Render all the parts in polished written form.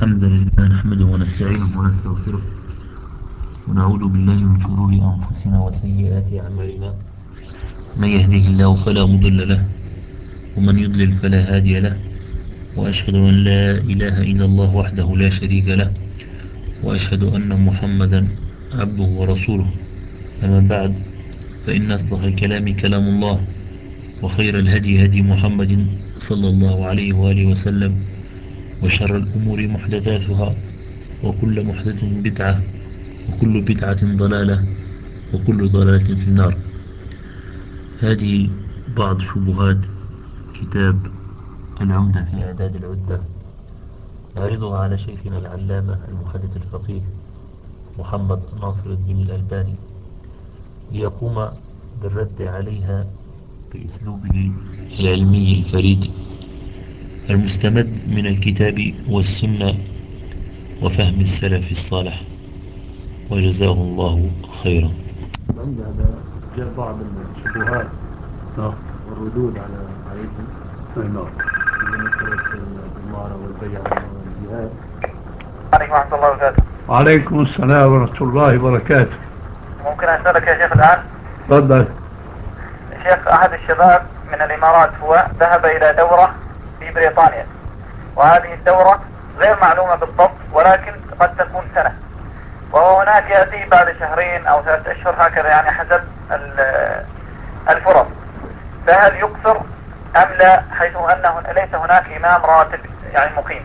الحمد لله نحمده ونستعينه ونستغفره ونعوذ بالله من شرور أنفسنا وسيئات أعمالنا. من يهده الله فلا مضل له ومن يضلل فلا هادي له، وأشهد أن لا إله إلا الله وحده لا شريك له، وأشهد أن محمدا عبده ورسوله. أما بعد، فإن أصدق الكلام كلام الله، وخير الهدي هدي محمد صلى الله عليه وآله وسلم، وشر الأمور محدثاتها، وكل محدثة بدعة، وكل بدعة ضلالة، وكل ضلالة في النار. هذه بعض شبهات كتاب العمدة في إعداد العدة، نعرضها على شيخنا العلامة المحدث الفقيه محمد ناصر الدين الألباني ليقوم بالرد عليها بأسلوبه العلمي الفريد المستمد من الكتاب والسنة وفهم السلف الصالح، وجزاه الله خيرا. هذا جاء بعض الشبهات والردود عليكم في مسألة الإمارة والبيعة والجهاد. عليكم ورحمة الله وبركاته. وعليكم السلام ورحمة الله وبركاته. ممكن أسألك يا شيخ الآن؟ تفضل. شيخ، أحد الشباب من الإمارات هو ذهب إلى دورة في بريطانيا، وهذه الدورة غير معلومة بالضبط، ولكن قد تكون سنة، وهو هناك يأتي بعد شهرين أو 3 أشهر هكذا، يعني حسب الفرص. فهل يقصر أم لا، حيث أنه ليس هناك إمام راتب يعني مقيم؟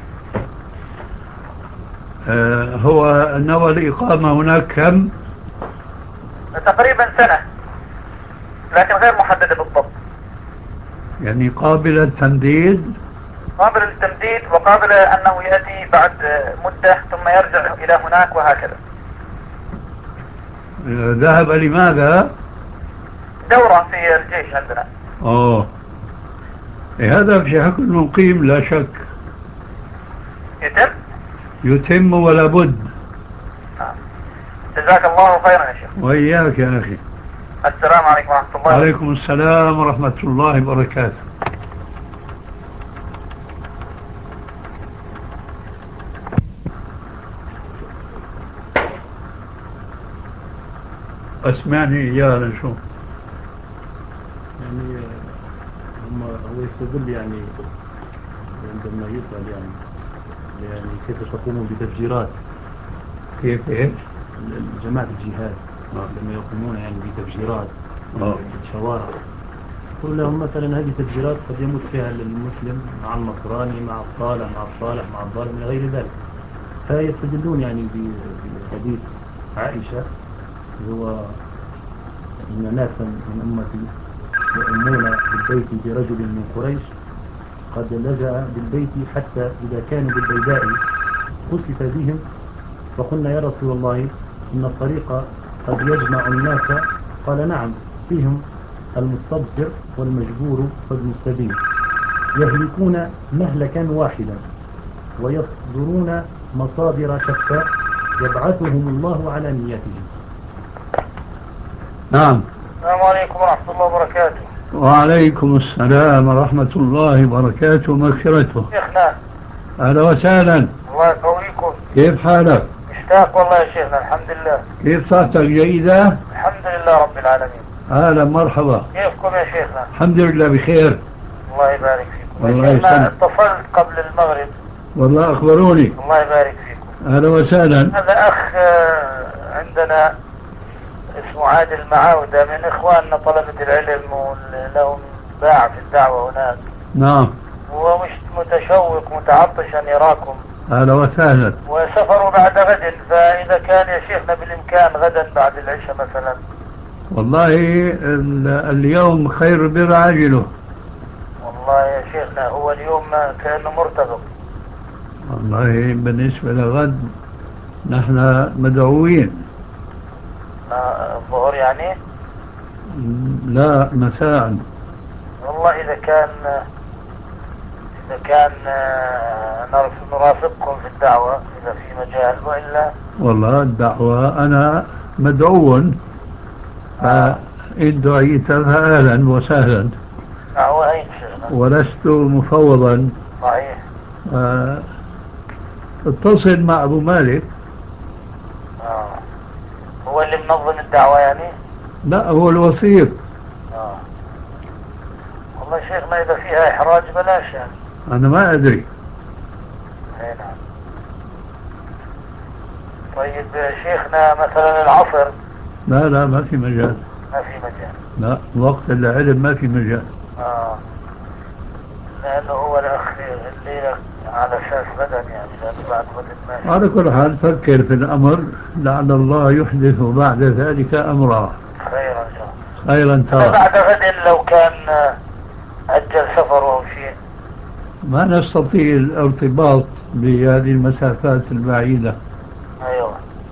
هو نوى الإقامة هناك كم؟ تقريبا سنة، لكن غير محددة بالضبط. يعني قابل التمديد؟ قابل للتمديد، وقابل أنه يأتي بعد مدة ثم يرجع إلى هناك وهكذا. ذهب لماذا؟ دورة في الجيش عندنا. هذا في حق المقيم لا شك. يتم ولا بد. جزاك الله خيرا يا شيخ. وإياك يا أخي. السلام عليكم ورحمة الله. وعليكم السلام ورحمة الله وبركاته. اسمعني إيانا شو يعني هو يستدل يعني عندما يسأل يعني كيف تقومون بتفجيرات، كيف إيش؟ جماعة الجهاد لما يقومون يعني بتفجيرات في الشوارع، يقول لهم مثلا هذه تفجيرات قد يموت فيها المسلم مع النصراني مع الصالح مع الصالح مع الظالم من غير ذلك. فيستدلون يعني بحديث عائشة هو إن ناسا من أمتي يؤمنون بالبيت برجل من قريش قد لجأ بالبيت حتى إذا كانوا بالبيداء خسف بهم، فقلنا يا رسول الله إن الطريق قد يجمع الناس، قال نعم، فيهم المستبصر والمجبور وابن السبيل يهلكون مهلكا واحدا ويصدرون مصادر شتى يبعثهم الله على نياتهم. نعم. السلام عليكم ورحمة الله وبركاته. وعليكم السلام ورحمة الله وبركاته ومغفرته. شيخنا أهلا وسهلا. الله يقويكم. كيف حالك؟ مشتاق والله يا شيخنا. الحمد لله. كيف صحتك؟ جيدة؟ الحمد لله رب العالمين. أهلا مرحبا. كيفكم يا شيخنا؟ الحمد لله بخير. الله يبارك فيكم. الله يا شيخنا يسلمك. اتصلت قبل المغرب. والله أخبروني. الله يبارك فيكم. أهلا وسهلا. هذا أخ عندنا اسمه عادل معاودة، من إخواننا طلبة العلم ولهم باع في الدعوة هناك. نعم. هو مش متشوق متعطش أن يراكم. أهلا وسهلا. وسفروا بعد غد، فإذا كان يا شيخنا بالإمكان غدا بعد العشاء مثلا. والله اليوم خير برعاجله. والله يا شيخنا هو اليوم كأنه مرتبط. والله بالنسبة لغد نحن مدعوين. الظهر يعني؟ لا، مساء. والله إذا كان نرافقكم في الدعوة إذا في مجال، وإلا والله الدعوة أنا مدعو، فإن دعيت فأهلا وسهلا. دعوة أين شيخنا؟ ولست مفوضا. صحيح. اتصل مع أبو مالك. هو اللي منظم الدعوة يعني؟ لا، هو الوسيط. والله شيخنا إذا فيها إحراج بلاش يعني. أنا ما أدري. نعم. طيب شيخنا مثلا العصر؟ لا ما في مجال. ما في مجال. لا، وقت العلم ما في مجال. لأنه هو الأخ اللي على أساس بدن يعني، لأنه بعد بدن ما. على كل حال فكر في الأمر، لعل الله يحدث بعد ذلك أمرا. خيرا إن شاء الله. خيرا ترى. بعد غد لو كان أجل سفر أو شيء. ما نستطيع الارتباط بهذه المسافات البعيدة. أيوة.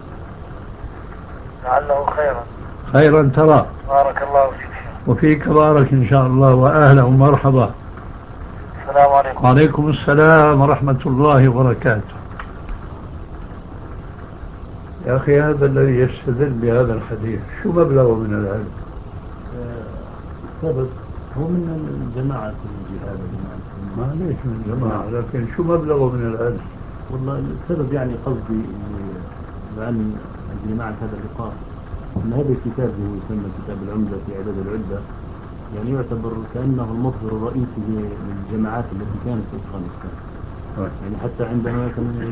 لعله خيرا. خيرا ترى. بارك الله فيك. وفيك بارك إن شاء الله، وأهلا ومرحبا. السلام عليكم. وعليكم السلام ورحمة الله وبركاته. يا أخي هذا الذي يستدل بهذا الحديث شو مبلغه من العلم؟ السبب هو من الجماعة الجهاد. معليش من جماعة، لكن شو مبلغه من العلم؟ والله السبب يعني قصدي لأن جماعة هذا اللقاء أن هذا الكتاب هو يسمى كتاب العمدة في إعداد العدة، يعني يعتبر كأنه المصدر الرئيسي للجماعات التي كانت في أفغانستان. يعني حتى عندما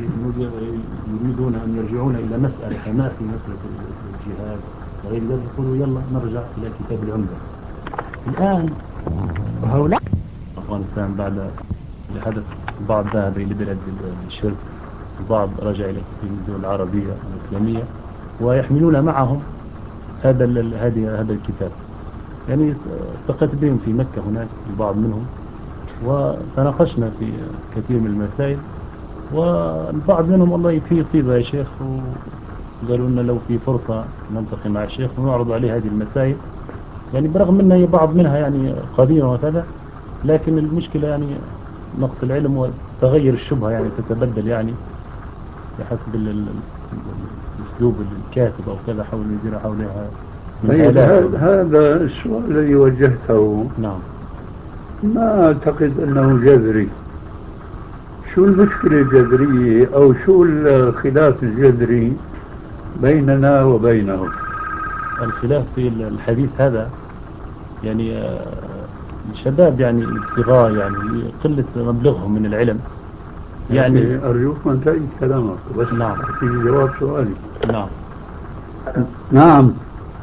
يريدون أن يرجعون إلى مسألة ما في مسألة الجهاد وغير ذلك يقولوا يلا نرجع إلى كتاب العمدة. الآن هؤلاء أفغانستان بعد حدث بعض ذهب إلى بلاد الشرك، البعض رجع إلى كثير من الدول العربية والإسلامية ويحملون معهم هذا الكتاب. يعني التقيت بهم في مكة هناك البعض منهم وتناقشنا في كثير من المسائل، والبعض منهم الله فيه طيبة يا شيخ، وقالوا لنا لو في فرصة نلتقي مع الشيخ ونعرض عليه هذه المسائل، يعني برغم أن بعض منها يعني قديمة وكذا، لكن المشكلة يعني نقص العلم وتغير الشبهة يعني تتبدل يعني بحسب الأسلوب الكاتب أو كذا حول يدير حولها. هذا السؤال الذي وجهته نعم. ما أعتقد أنه جذري. شو المشكلة الجذرية أو شو الخلاف الجذري بيننا وبينهم؟ الخلاف في الحديث هذا يعني الشباب يعني الابتغاء يعني قلة مبلغهم من العلم يعني. أرجوك ما انتهي كلامك بس. نعم. في جواب سؤالي. نعم. نعم.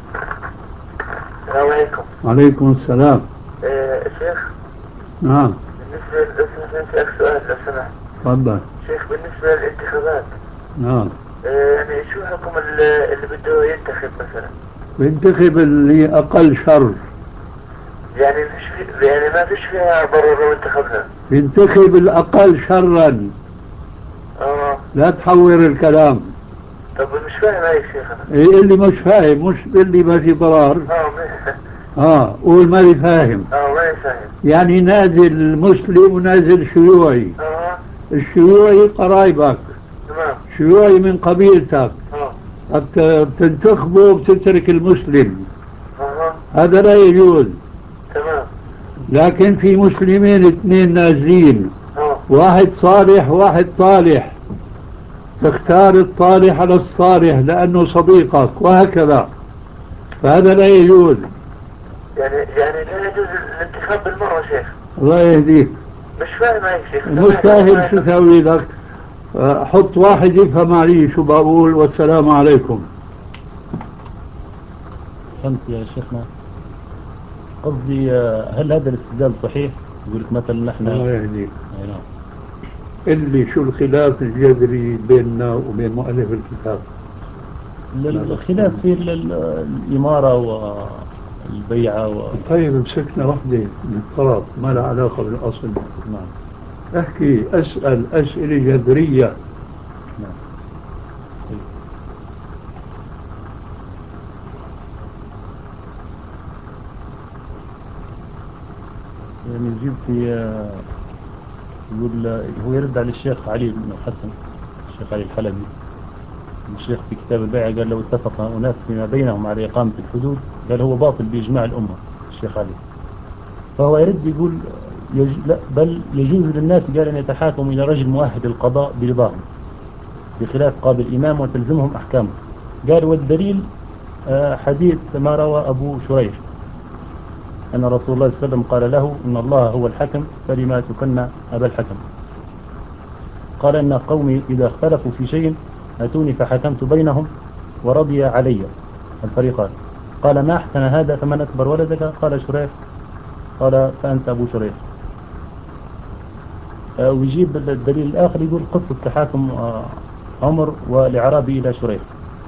السلام عليكم. وعليكم السلام. شيخ. نعم. بالنسبة للأسئلة سؤال لو سمحت. تفضل. شيخ بالنسبة للانتخابات. نعم. يعني شو حكم اللي بده ينتخب مثلا؟ ينتخب اللي أقل شر. يعني ما فيش فيها ضرر لو انتخبها. ينتخب الأقل شرا. لا تحور الكلام. طب مش فاهم يا شيخ أنا. إيه اللي مش فاهم؟ مش اللي ما في ضرر. قول ماني فاهم. ماني فاهم. يعني نازل مسلم ونازل شيوعي. الشيوعي قرايبك. تمام. شيوعي من قبيلتك. بتنتخبه وبتترك المسلم. هذا لا يجوز. تمام. لكن في مسلمين اثنين نازلين، واحد صالح واحد طالح، تختار الطالح على الصالح لأنه صديقك وهكذا، فهذا لا يجوز. يعني لا يجوز الانتخاب بالمرة شيخ. الله يهديك. مش فاهم يا شيخ. مش فاهم شو سوي لك. حط واحد يفهم علي شو بقول. والسلام عليكم. فهمت يا شيخنا. قصدي هل هذا الاستدلال صحيح؟ يقول لك مثلا نحن. الله يهديك. نعم. اللي شو الخلاف الجذري بيننا وبين مؤلف الكتاب؟ الخلاف في الإمارة والبيعة طيب مسكنا وحدة من الطرف ما لها علاقة بالأصل. نعم. احكي أسأل أسئلة جذرية. نعم. يعني يجيب في يقول هو يرد على الشيخ علي بن حسن، الشيخ علي الحلبي. الشيخ في كتاب البيعة قال لو اتفق أناس فيما بينهم على إقامة الحدود قال هو باطل بإجماع الأمة الشيخ علي. فهو يرد يقول لا بل يجوز للناس قال أن يتحاكموا إلى رجل مؤهل القضاء برضاهم. بخلاف قاضي الإمام وتلزمهم أحكامه. قال والدليل حديث ما روى أبو شريح أن رسول الله صلى الله عليه وسلم قال له إن الله هو الحكم فلما تكن أبا الحكم. قال إن قومي إذا اختلفوا في شيء أتوني فحكمت بينهم ورضي علي الفريقان. قال ما أحسن هذا فمن أكبر ولدك؟ قال شريح. قال فأنت أبو شريح. ويجيب الدليل الآخر يقول قصة تحاكم عمر والإعرابي إلى شريح.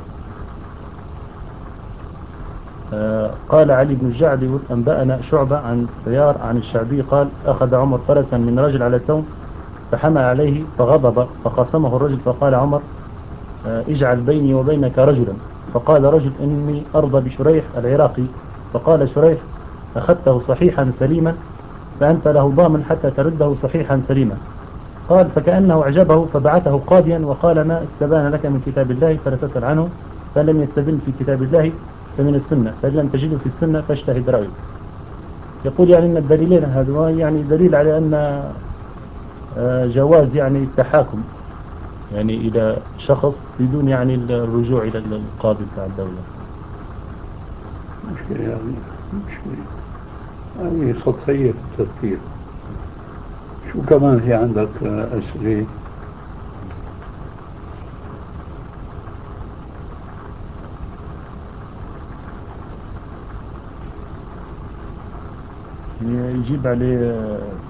قال علي بن الجعد يقول أنبأنا شعبة عن سيار عن الشعبي قال أخذ عمر فرسا من رجل على توم فحمى عليه فغضب فخاصمه الرجل فقال عمر اجعل بيني وبينك رجلا. فقال رجل إني أرضى بشريح العراقي. فقال شريح أخذته صحيحا سليما فأنت له ضامن حتى ترده صحيحا سليما. قال فكأنه أعجبه فبعثه قاضيا وقال ما استبان لك من كتاب الله فلا تسأل عنه فلم يستبن في كتاب الله فمن السنة فإن لم تجده في السنة فاجتهد رأيه. يقول يعني أن الدليلين هذا يعني دليل على أن جواز يعني التحاكم يعني إلى شخص بدون يعني الرجوع إلى القاضي بتاع الدولة. مشكلة يعني مشكلة هذه سطحية التفكير. شو كمان في عندك أسئلة؟ يجيب عليه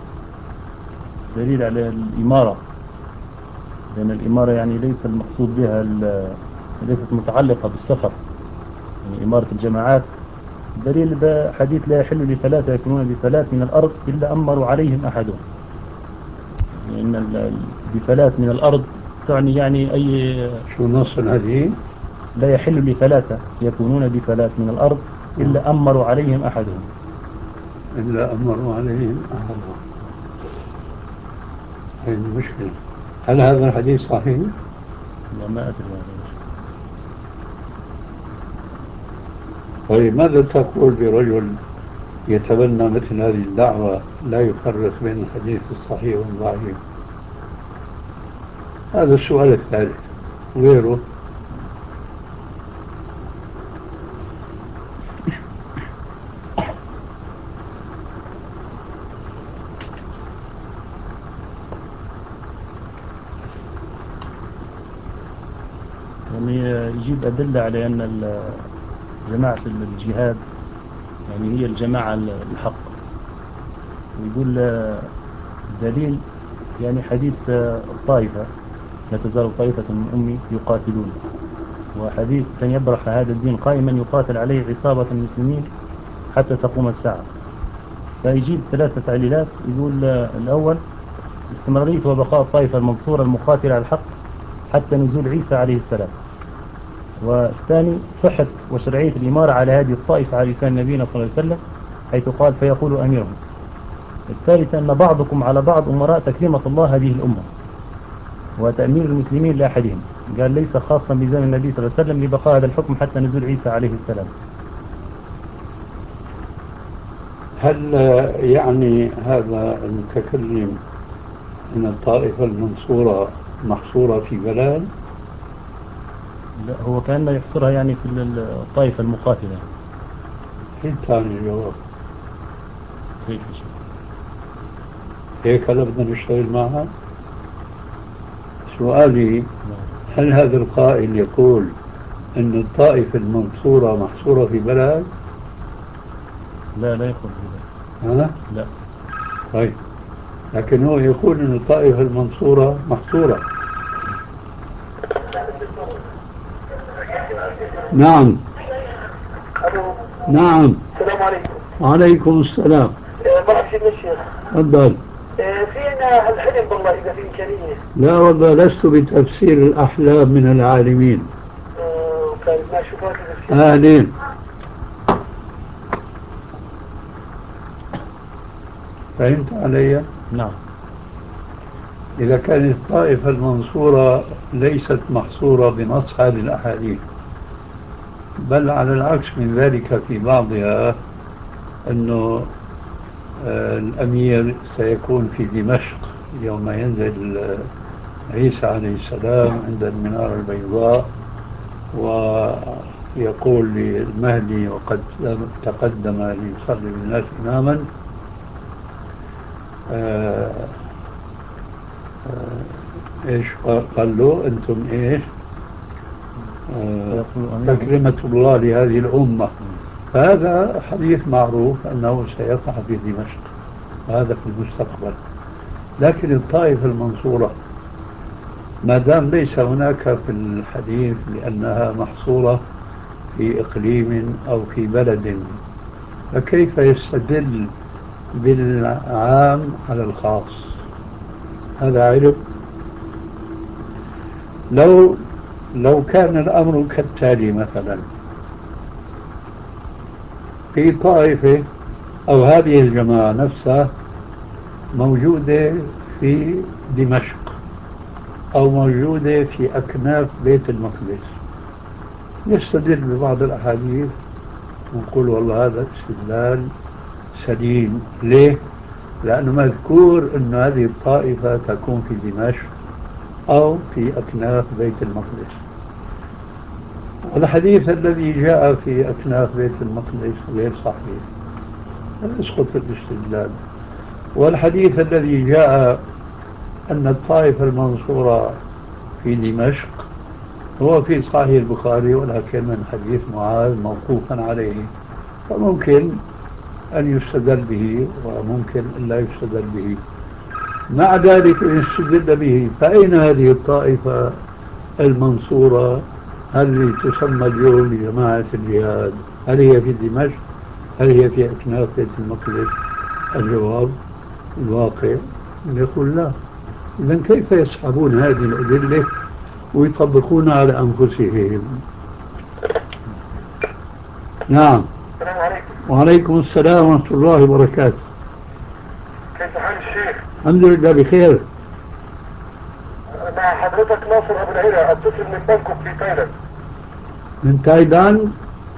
دليل على الإمارة لأن الإمارة يعني ليس المقصود بها ليست متعلقة بالسفر يعني إمارة الجماعات. دليل بحديث لا يحل لثلاثة يكونون بثلاث من الأرض إلا أمروا عليهم أحدهم. لأن بثلاث من الأرض تعني يعني أي شو نص الحديث؟ لا يحل لثلاثة يكونون بثلاث من الأرض إلا أمروا عليهم أحدهم. إلا أمروا عليهم أحدهم. هذه المشكلة. هل هذا الحديث صحيح؟ لا ما أدري هذا. طيب ماذا تقول برجل يتبنى مثل هذه الدعوة لا يفرق بين الحديث الصحيح والضعيف؟ هذا السؤال الثالث. غيره يعني يجيب أدلة على أن جماعة الجهاد يعني هي الجماعة الحق. ويقول دليل يعني حديث الطائفة لا تزال طائفة من أمي يقاتلون وحديث لن يبرح هذا الدين قائما يقاتل عليه عصابة المسلمين حتى تقوم الساعة. فيجيب ثلاثة تعليلات. يقول الأول استمرارية وبقاء الطائفة المنصورة المقاتلة على الحق حتى نزول عيسى عليه السلام. والثاني صحة وشرعية الإمارة على هذه الطائفة على لسان نبينا صلى الله عليه وسلم حيث قال فيقول أميرهم. الثالث أن بعضكم على بعض أمراء تكريمة الله هذه الأمة وتأمير المسلمين لأحدهم. قال ليس خاصا بزمن النبي صلى الله عليه وسلم لبقاء هذا الحكم حتى نزول عيسى عليه السلام. هل يعني هذا المتكلم أن الطائفة المنصورة محصورة في بلد؟ لا هو كان يحصرها يعني في الطائفة المقاتلة. فين ثاني الجواب؟ كيف هيك هلا بدنا نشتغل معها؟ سؤالي هل هذا القائل يقول أن الطائفة المنصورة محصورة في بلد؟ لا لا يقول بذلك. ها؟ لا. طيب لكن هو يقول أن الطائفة المنصورة محصورة. نعم. نعم. السلام عليكم. وعليكم السلام. مرحبا سيدنا الشيخ. تفضل. فينا الحلم بالله إذا في إمكانية. لا والله لست بتفسير الأحلام من العالمين. طيب ما شوفها كذا. أهلين. فهمت علي؟ نعم. إذا كانت الطائفة المنصورة ليست محصورة بنص هذه الأحاديث بل على العكس من ذلك في بعضها أنه الأمير سيكون في دمشق يوم ينزل عيسى عليه السلام عند المنارة البيضاء ويقول للمهدي وقد تقدم ليصلي بالناس إماما آه، إيش قال له أنتم إيش تكرمة الله لهذه الأمة. هذا حديث معروف أنه سيقع في دمشق، هذا في المستقبل. لكن الطائفة المنصورة ما دام ليس هناك في الحديث لأنها محصورة في إقليم أو في بلد، فكيف يستدل بالعام على الخاص؟ هذا علم. لو كان الأمر كالتالي مثلا، في طائفة أو هذه الجماعة نفسها موجودة في دمشق أو موجودة في أكناف بيت المقدس، يستدل ببعض الأحاديث ونقول والله هذا استدلال سليم. ليه؟ لأنه مذكور أن هذه الطائفة تكون في دمشق أو في أكناف بيت المقدس. والحديث الذي جاء في أكناف بيت المقدس غير صحيح، يسقط الاستدلال. والحديث الذي جاء أن الطائفة المنصورة في دمشق هو في صحيح البخاري، ولكن من حديث معاذ موقوفا عليه، فممكن أن يستدل به وممكن أن لا يستدل به. مع ذلك إن استدل به فأين هذه الطائفة المنصورة التي تسمى اليوم بجماعة الجهاد؟ هل هي في دمشق؟ هل هي في أكناف بيت المقدس؟ الجواب الواقع يقول لا. إذن كيف يسحبون هذه الأدلة ويطبقون على أنفسهم؟ نعم. السلام عليكم. وعليكم السلام ورحمة الله وبركاته. كيف حال الشيخ؟ الحمد لله بخير. مع حضرتك ناصر أبو العلا، أتصل من بانكوك في تايلاند. من تايلاند؟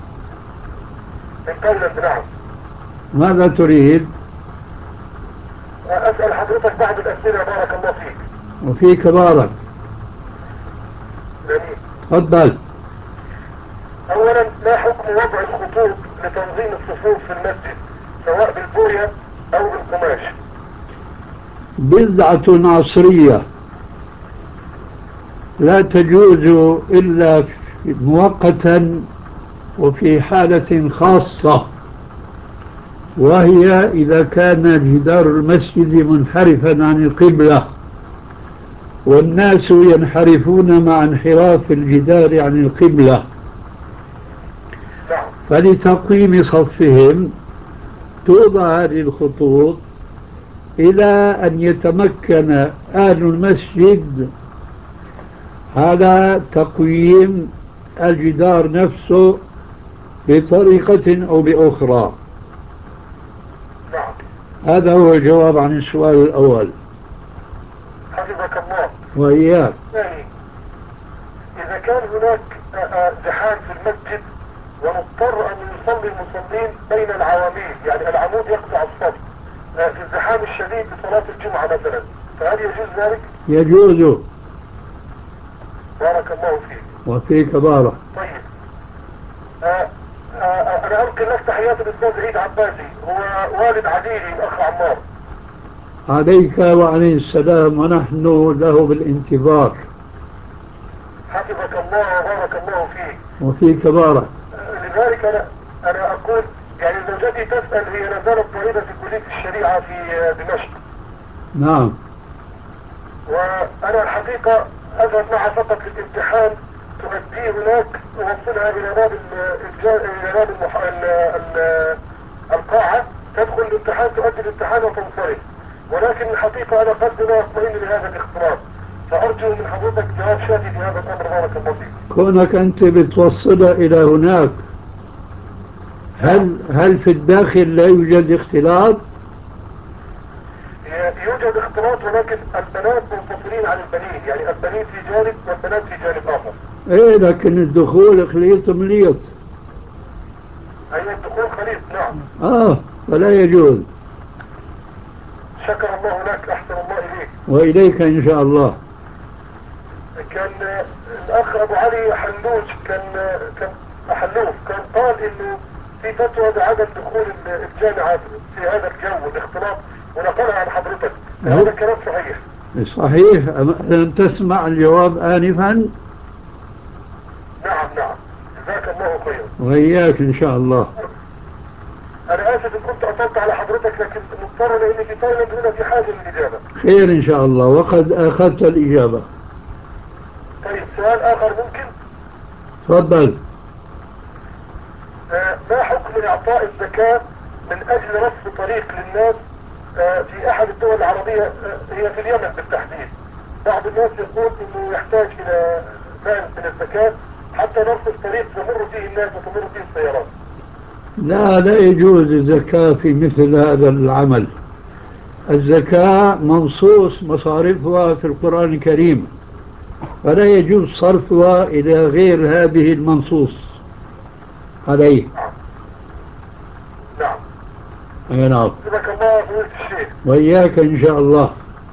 من تايلاند نعم. ماذا تريد؟ أسأل حضرتك بعض الأسئلة بارك الله فيك. وفيك بارك. جميل. تفضل. أولا، ما حكم وضع الخطوط لتنظيم الصفوف في المسجد سواء بالبوية أو بالقماش؟ بدعة عصرية لا تجوز إلا مؤقتا وفي حالة خاصة، وهي إذا كان جدار المسجد منحرفا عن القبلة والناس ينحرفون مع انحراف الجدار عن القبلة، فلتقويم صفهم توضع هذه الخطوط إلى أن يتمكن أهل المسجد على تقويم الجدار نفسه بطريقة أو بأخرى. هذا هو الجواب عن السؤال الأول. حفظك الله. وإياك. ثاني، إذا كان هناك زحام في المسجد ونضطر أن يصلي المصلين بين العواميد، يعني العمود يقطع الصف في الزحام الشديد بصلاة الجمعة مثلا، فهل يجوز ذلك؟ يجوز. بارك الله فيك. وفيك بارك. طيب، أنا ألقي لك تحيات الأستاذ عيد عباسي، هو والد عديلي الأخ عمار. عليك وعليه السلام، ونحن له بالانتظار. حفظك الله وبارك الله فيك. وفيك بارك. لذلك أنا أقول يعني زوجتي تسأل، هي لا زالت طالبة في كلية الشريعة في دمشق. نعم. وأنا الحقيقة أذهب معها فقط للامتحان، تؤديه هناك، توصلها إلى باب القاعة، تدخل الامتحان، تؤدي الامتحان وتنصرف. ولكن الحقيقة أنا قد لا أطمئن لهذا الاختلاط، فأرجو من حضرتك جواب شافي في هذا الأمر بارك الله فيك. كونك أنت بتوصلها إلى هناك، هل في الداخل لا يوجد اختلاط؟ يوجد اختلاط، ولكن البنات منفصلين عن البنين، يعني البنين في جانب والبنات في جانب آخر. ايه، لكن الدخول خليط مليط. أي الدخول خليط. نعم. فلا يجوز. شكر الله لك، أحسن الله إليك. وإليك إن شاء الله. كان الأخ أبو علي حلوج كان حلوف كان قال إنه في فتوى بعدم دخول الجامعة في هذا الجو الاختلاط ونقلها عن حضرتك. هذا الكلام صحيح؟ صحيح. لم تسمع الجواب آنفا؟ نعم نعم، جزاك الله خيرا. وإياك إن شاء الله. أنا آسف إن كنت أطلت على حضرتك، لكن مضطر لأني في تايلاند هنا في حاجة للإجابة. خير إن شاء الله، وقد أخذت الإجابة. طيب سؤال آخر ممكن؟ تفضل. ما حكم إعطاء الزكاة من أجل رصف طريق للناس في أحد الدول العربية، هي في اليمن بالتحديد؟ بعض الناس يقول إنه يحتاج إلى مال من الزكاة حتى نرصف طريق تمر فيه الناس وتمر فيه السيارات. لا يجوز الزكاة في مثل هذا العمل. الزكاة منصوص مصارفها في القرآن الكريم، فلا يجوز صرفها إلى غير هذه المنصوص عليه. نعم. نعم. جزاك الله فضيلة الشيخ. وإياك إن شاء الله.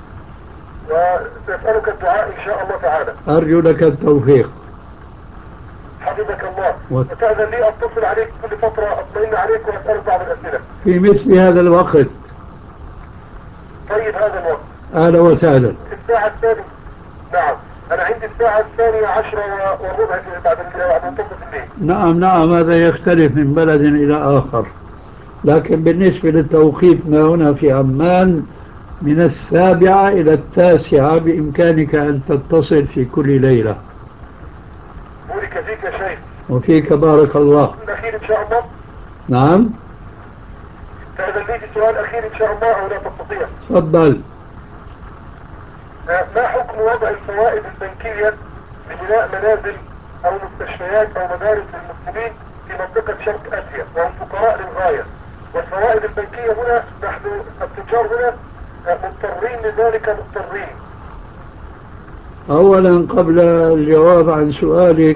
ونسألك الدعاء إن شاء الله تعالى. أرجو لك التوفيق. حفظك الله. وتأذن لي أتصل عليك كل فترة أطمئن عليك وأسألك بعض الأسئلة في مثل هذا الوقت. طيب هذا الوقت. أهلا وسهلا. الساعة الثانية. نعم. أنا عندي الساعة 12:15 بعد منتصف الليل. نعم هذا يختلف من بلد إلى آخر، لكن بالنسبة لتوقيتنا هنا في عمان من 7 إلى 9 بإمكانك أن تتصل في كل ليلة. بورك فيك يا شيخ. وفيك بارك الله. الأخير إن شاء الله. نعم. تأذن لي بسؤال أخير إن شاء الله أو لا تستطيع؟ تفضل. ما حكم وضع الفوائد البنكية لبناء منازل أو مستشفيات أو مدارس للمسلمين في منطقة شرق آسيا وهم فقراء للغاية، والفوائد البنكية هنا نحن التجار هنا مضطرين لذلك مضطرين. أولا قبل الجواب عن سؤالك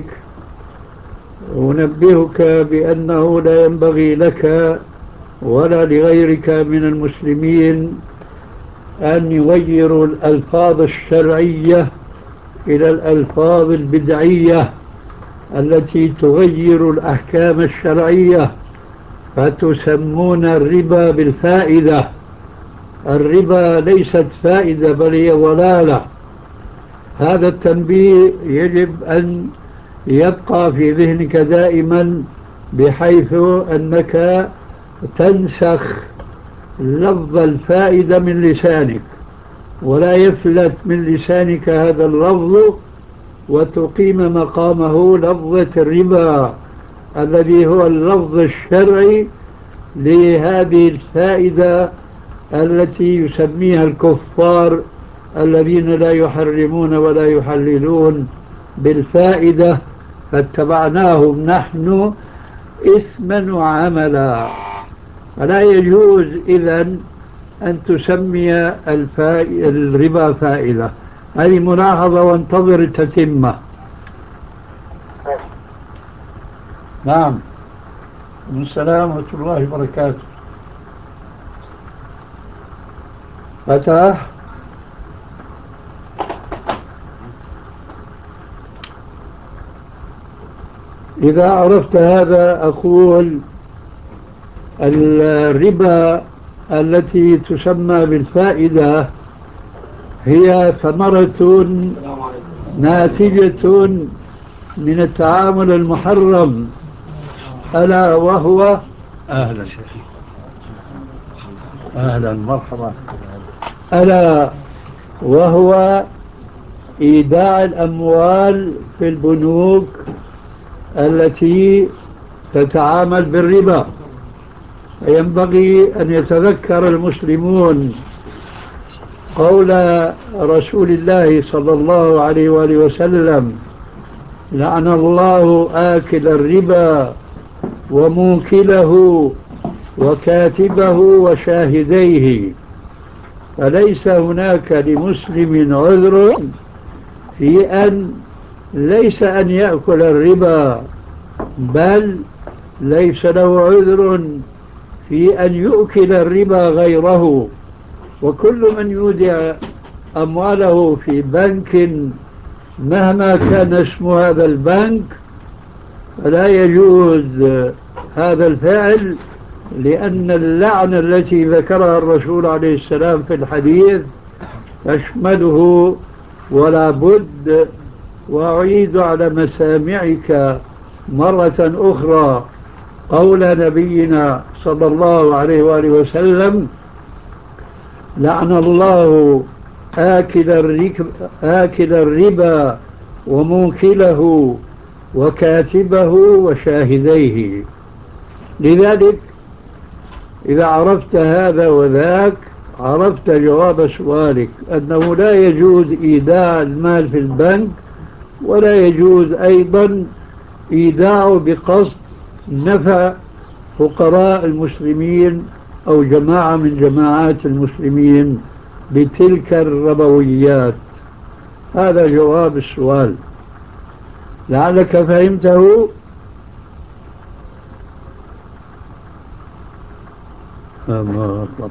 أنبهك بأنه لا ينبغي لك ولا لغيرك من المسلمين أن يغيروا الألفاظ الشرعية إلى الألفاظ البدعية التي تغير الأحكام الشرعية، فتسمون الربا بالفائدة. الربا ليست فائدة بل هي ضلالة. هذا التنبيه يجب أن يبقى في ذهنك دائما، بحيث أنك تنسخ لفظ الفائدة من لسانك، ولا يفلت من لسانك هذا اللفظ وتقيم مقامه لفظة الربا الذي هو اللفظ الشرعي لهذه الفائدة التي يسميها الكفار الذين لا يحرمون ولا يحللون بالفائدة، فاتبعناهم نحن إثما وعملا. فلا يجوز إذن أن تسمي الربا فائدة. هذه ملاحظة وانتظر التتمة. نعم. السلام ورحمة الله وبركاته. فتح. إذا عرفت هذا أقول الربا التي تسمى بالفائدة هي ثمرة ناتجة من التعامل المحرم، ألا وهو أهلا أهلا مرحبا، ألا وهو إيداع الأموال في البنوك التي تتعامل بالربا. ينبغي أن يتذكر المسلمون قول رسول الله صلى الله عليه وآله وسلم: لعن الله آكل الربا وموكله وكاتبه وشاهديه. فليس هناك لمسلم عذر في أن ليس أن يأكل الربا، بل ليس له عذر في أن يؤكل الربا غيره. وكل من يودع أمواله في بنك مهما كان اسم هذا البنك فلا يجوز هذا الفعل، لأن اللعنة التي ذكرها الرسول عليه السلام في الحديث تشمله. ولا بد، وأعيد على مسامعك مرة أخرى قول نبينا صلى الله عليه وآله وسلم: لعن الله آكل الربا وموكله وكاتبه وشاهديه. لذلك إذا عرفت هذا وذاك عرفت جواب سؤالك، أنه لا يجوز إيداع المال في البنك، ولا يجوز أيضا إيداعه بقصد نفع فقراء المسلمين أو جماعة من جماعات المسلمين بتلك الربويات. هذا جواب السؤال، لعلك فهمته. الله أكبر.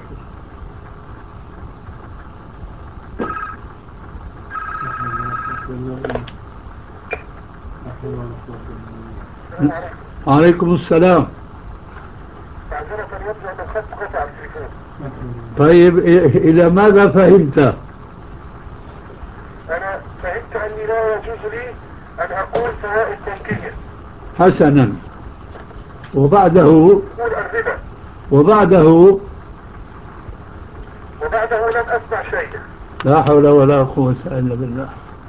عليكم السلام. معذرة يبدو أن الخط قطع التليفون. طيب إلى ماذا فهمت؟ أنا فهمت أني لا يجوز لي أن أقول فوائد بنكية. حسنا. وبعده أقول الربا. وبعده لم أسمع شيء. لا حول ولا قوة إلا بالله.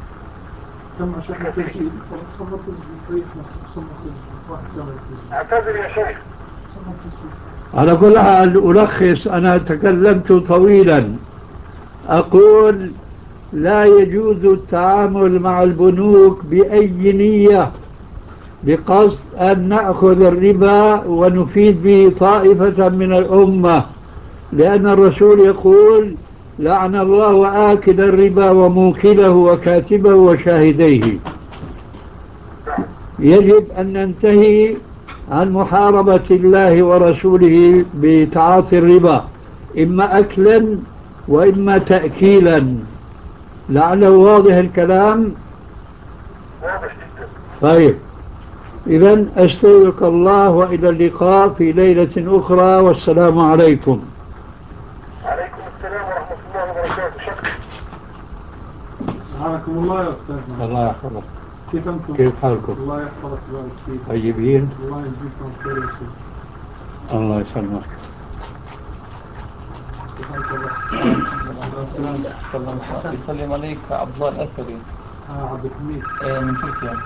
اعتذر يا شيخ. على كل حال ألخص، أنا تكلمت طويلا. أقول لا يجوز التعامل مع البنوك بأي نية بقصد أن نأخذ الربا ونفيد به طائفة من الأمة، لأن الرسول يقول: لعن الله آكل الربا وموكله وكاتبه وشاهديه. يجب أن ننتهي عن محاربة الله ورسوله بتعاطي الربا، إما أكلا وإما تأكيلا. لعله واضح الكلام. واضح جدا. طيب، إذن أستودعك الله، وإلى اللقاء في ليلة أخرى، والسلام عليكم. عليكم السلام ورحمة الله وبركاته. شكرا. حياكم الله يا أستاذنا. الله يحفظك. كيف أنتم؟ كيف حالكم؟ الله يحفظك ويبارك فيك. طيبين؟ الله يجزيكم خير يا شيخ. الله يسلمك. حسن يسلم عليك عبد الله الأثري. عبد الحميد. من تركيا.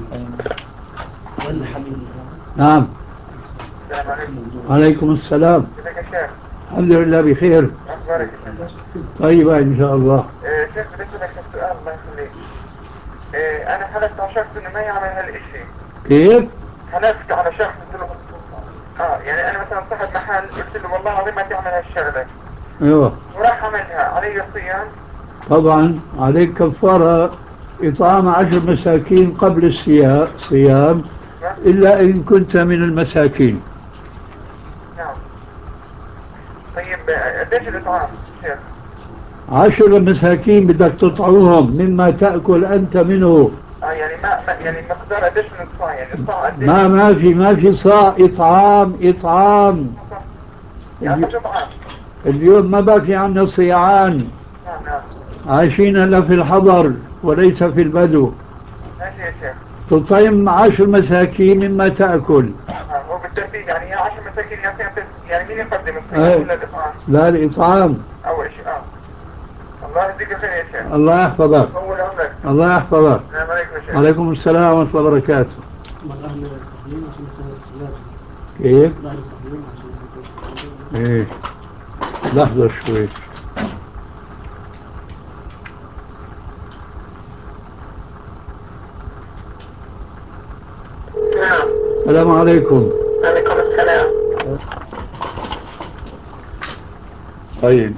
نعم. السلام عليكم. عليكم السلام. كيفك يا شيخ؟ الحمد لله بخير. أخبارك؟ طيبة إن شاء الله. شيخ بدي أسألك سؤال الله يخليك. أنا حلفت على شخص إنه ما يعمل هالإشي. كيف؟ حلفت على شخص قلت له يعني أنا مثلا صاحب محل قلت له والله العظيم ما تعمل هالشغلة. ايوه. وراح عملها. علي صيام؟ طبعا عليك كفارة إطعام 10 مساكين قبل الصيام، إلا إن كنت من المساكين. نعم. طيب قديش الإطعام شيخ؟ 10 مساكين بدك تطعمهم مما تأكل أنت منه. يعني ما يعني مقدار قديش من الصاع؟ يعني الصاع قديش؟ ما في صاع. إطعام. يعني مش إطعام. اليوم ما بقى في عنا صيعان. نعم. عايشين هلا في الحضر وليس في البدو. ماشي يا شيخ. تطعم 10 مساكين مما تأكل. هو بالترتيب يعني 10 مساكين يعني مين يقدم الصيام ولا الإطعام؟ لا، الإطعام. أول شيء الله يجزيك خير يا شيخ. الله يحفظك. طول عمرك. الله يحفظك. السلام عليكم يا شيخ. وعليكم السلام ورحمة الله وبركاته. كيف؟ ايه، لحظة شوي. نعم. السلام عليكم. عليكم السلام. طيب،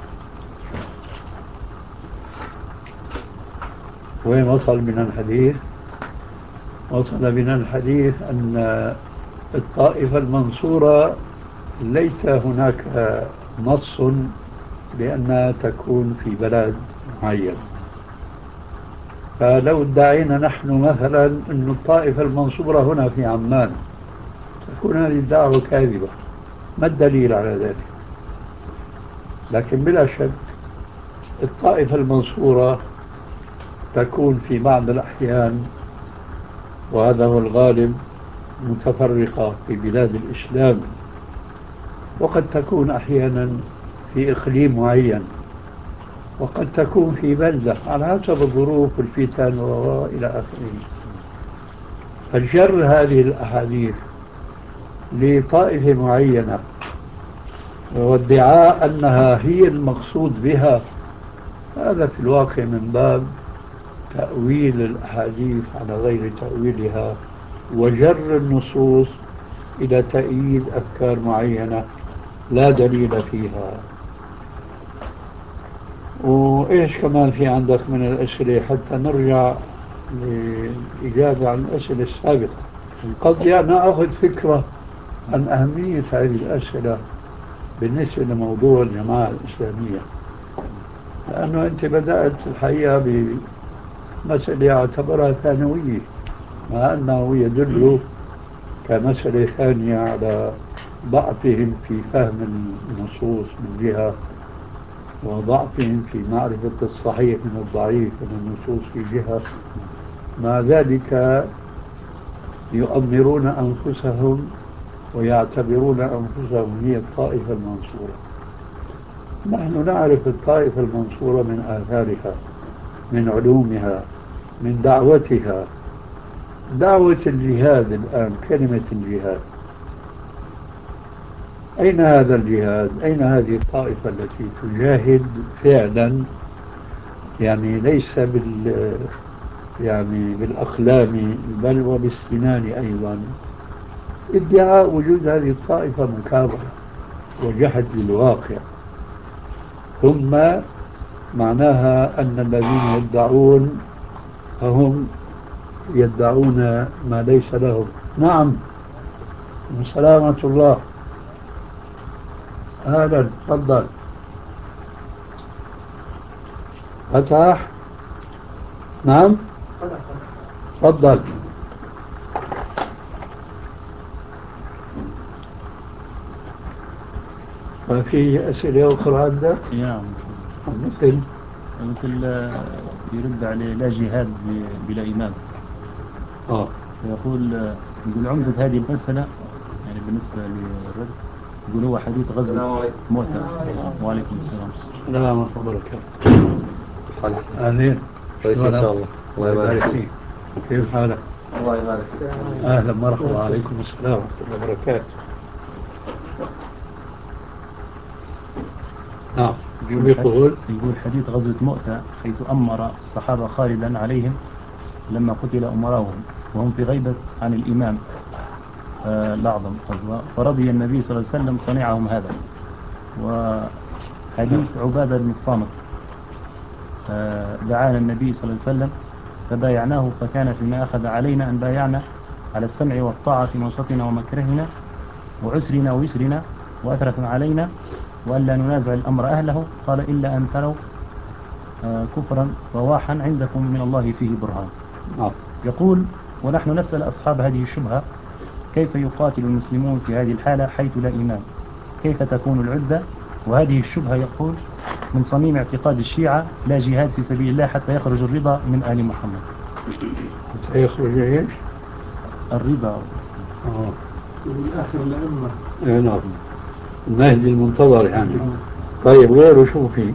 وين وصل من الحديث؟ وصل من الحديث أن الطائفة المنصورة ليس هناك نص بأنها تكون في بلد معين، فلو ادعينا نحن مثلا أن الطائفة المنصورة هنا في عمان، تكون هذه الدعوة كاذبة. ما الدليل على ذلك؟ لكن بلا شك الطائفة المنصورة تكون في بعض الأحيان، وهذا هو الغالب، متفرقة في بلاد الإسلام، وقد تكون أحيانا في إقليم معين، وقد تكون في بلدة على حسب الظروف والفتن وإلى آخره. فجر هذه الأحاديث لطائفة معينة وادعاء أنها هي المقصود بها، هذا في الواقع من باب تأويل الأحاديث على غير تأويلها، وجر النصوص إلى تأييد أفكار معينة لا دليل فيها. وإيش كمان في عندك من الأسئلة حتى نرجع للإجابة عن الأسئلة السابقة؟ قد نأخذ فكرة عن أهمية هذه الأسئلة بالنسبة لموضوع الجماعة الإسلامية، لأنه أنت بدأت الحقيقة بمسألة أعتبرها ثانوية، مع أنه يدل كمسألة ثانية على ضعفهم في فهم النصوص من جهة، وضعفهم في معرفة الصحيح من الضعيف من النصوص في جهة. مع ذلك يؤمرون أنفسهم ويعتبرون أنفسهم هي الطائفة المنصورة. نحن نعرف الطائفة المنصورة من آثارها، من علومها، من دعوتها. دعوة الجهاد الآن، كلمة الجهاد، أين هذا الجهاد؟ أين هذه الطائفة التي تجاهد فعلا؟ يعني ليس بالأقلام بل وبالسنان أيضا. ادعاء وجود هذه الطائفة مكابرة وجحد للواقع، ثم معناها أن الذين يدعون فهم يدعون ما ليس لهم. نعم، سلامة الله، أهلا، تفضل. فتح، نعم، تفضل. وفي أسئلة أخرى عندك؟ نعم. مثل يرد عليه لا جهاد بلا إمام. يقول عمدة هذه المسألة يعني بالنسبة للرد، يقول هو حديث غزوة مؤتة. وعليكم السلام. السلام ورحمة الله وبركاته. أهلين. كويس إن شاء الله. الله يبارك فيك. كيف حالك؟ الله يبارك فيك. أهلا مرحبا. وعليكم السلام ورحمة الله وبركاته. نعم. يقول حديث غزوة مؤتة حيث أمر الصحابة خالدا عليهم لما قتل أمراؤهم وهم في غيبة عن الإمام الأعظم، فرضي النبي صلى الله عليه وسلم صنيعهم هذا. وحديث عبادة بن الصامت دعانا النبي صلى الله عليه وسلم فبايعناه، فكان فيما أخذ علينا أن بايعنا على السمع والطاعة في منشطنا ومكرهنا وعسرنا ويسرنا وأثرة علينا وأن لا ننازع الأمر أهله. قال إلا أن تروا كفرا رواحا عندكم من الله فيه برهان. يقول ونحن نسأل أصحاب هذه الشبهة كيف يقاتل المسلمون في هذه الحالة حيث لا إمام؟ كيف تكون العدة؟ وهذه الشبهة يقول من صميم اعتقاد الشيعة لا جهاد في سبيل الله حتى يخرج الرضا من آل محمد. حتى يخرج ايش؟ الرضا. والآخر الأئمة. نعم، المهدي المنتظر يعني. طيب غيره شو في؟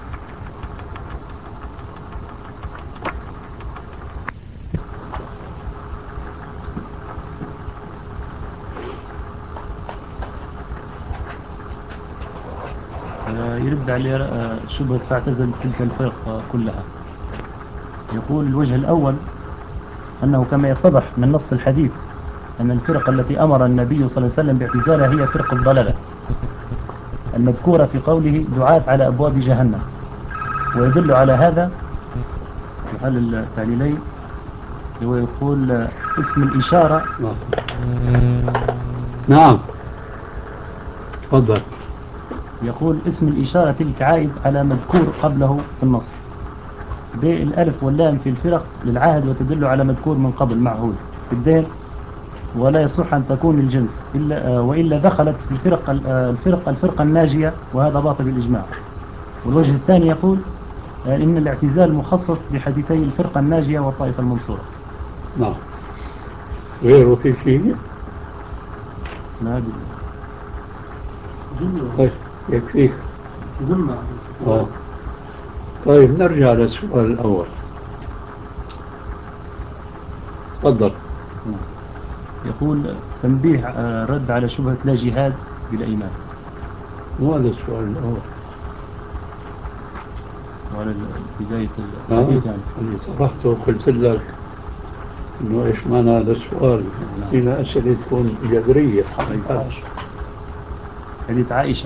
يرد عليه شبهة فاعتزل تلك الفرق كلها. يقول الوجه الأول أنه كما يتضح من نص الحديث أن الفرق التي أمر النبي صلى الله عليه وسلم باعتزالها هي فرق الضلالة المذكورة في قوله دعاة على أبواب جهنم. ويدل على هذا الحل التعليلي هو يقول اسم الإشارة. نعم، تفضل. يقول اسم الإشارة تلك عائد على مذكور قبله في النص، بالألف واللام في الفرق للعهد وتدل على مذكور من قبل معهود في الدين، ولا يصح أن تكون الجنس إلا وإلا دخلت في الفرقة الناجية، وهذا باطل بالإجماع. والوجه الثاني يقول إن الاعتزال مخصص بحديثي الفرقة الناجية والطائفة المنصورة. نعم. غيره في شيء؟ ما أدري. طيب يكفيك. طيب نرجع للسؤال الأول. تفضل. يقول تنبيه رد على شبهة لا جهاد بلا إيمان. وهذا السؤال الأول وعلى بداية الحديث يعني. أنا صرحت وقلت لك إنه إيش معنى هذا السؤال؟ هنا أسئلة تكون جذرية. حديث عائشة.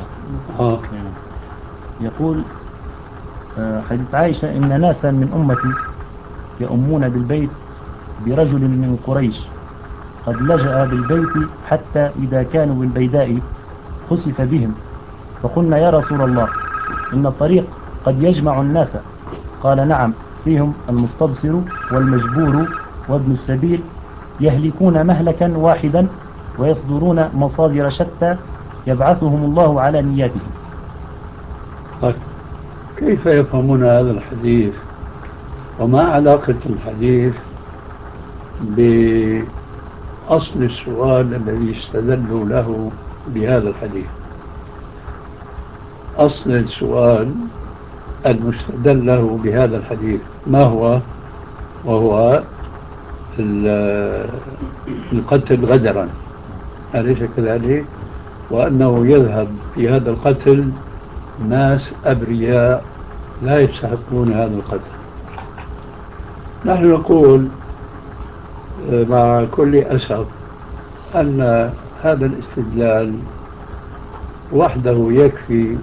يقول حديث عائشة إن ناسا من أمتي يؤمون بالبيت برجل من قريش قد لجأ بالبيت حتى إذا كانوا بالبيداء خسف بهم، فقلنا يا رسول الله إن الطريق قد يجمع الناس. قال نعم، فيهم المستبصر والمجبور وابن السبيل يهلكون مهلكا واحدا ويصدرون مصادر شتى يبعثهم الله على نياتهم. كيف يفهمون هذا الحديث؟ وما علاقة الحديث بأصل السؤال الذي استدلوا له بهذا الحديث؟ أصل السؤال المستدل له بهذا الحديث ما هو؟ وهو القتل غدرا، أليس كذلك؟ وأنه يذهب في هذا القتل ناس أبرياء لا يستحقون هذا القتل. نحن نقول مع كل أسف أن هذا الاستدلال وحده يكفي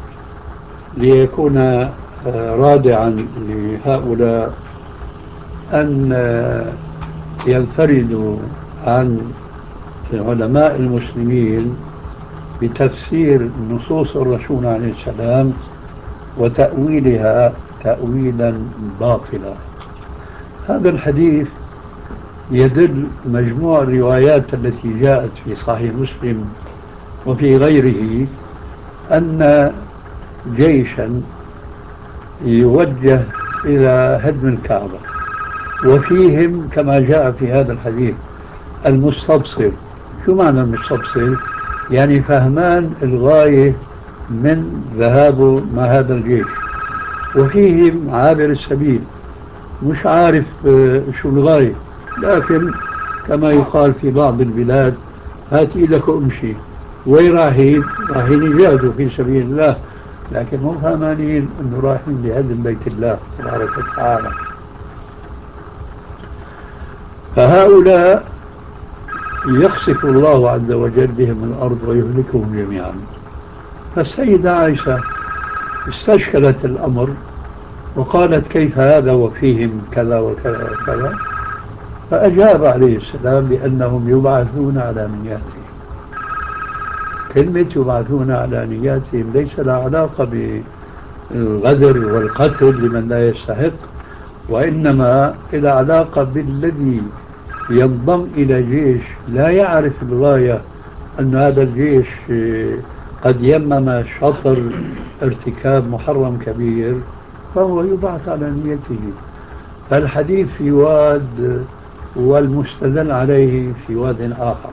ليكون رادعا لهؤلاء أن ينفردوا عن علماء المسلمين بتفسير نصوص الرسول عليه السلام وتأويلها تأويلا باطلا. هذا الحديث يدل مجموع الروايات التي جاءت في صحيح مسلم وفي غيره أن جيشا يوجه إلى هدم الكعبة، وفيهم كما جاء في هذا الحديث المستبصر. شو معنى المستبصر؟ يعني فهمان الغاية من ذهابه مع هذا الجيش. وفيهم عابر السبيل مش عارف شو الغاية، لكن كما يقال في بعض البلاد هات إيدك وامشي. وين رايحين؟ رايحين يجاهدوا في سبيل الله، لكن هم فهمانين انه رايحين لهدم بيت الله تبارك وتعالى. فهؤلاء يخسف الله عز وجل بهم الأرض ويهلكهم جميعا. فالسيدة عائشة استشكلت الأمر وقالت كيف هذا وفيهم كذا وكذا وكذا، فأجاب عليه السلام بأنهم يبعثون على نياتهم. كلمة يبعثون على نياتهم ليس لها علاقة بالغدر والقتل لمن لا يستحق، وإنما إلى علاقة بالذي ينضم إلى جيش لا يعرف الغاية، أن هذا الجيش قد يمم شطر ارتكاب محرم كبير، فهو يبعث على نيته. فالحديث في واد والمستدل عليه في واد آخر،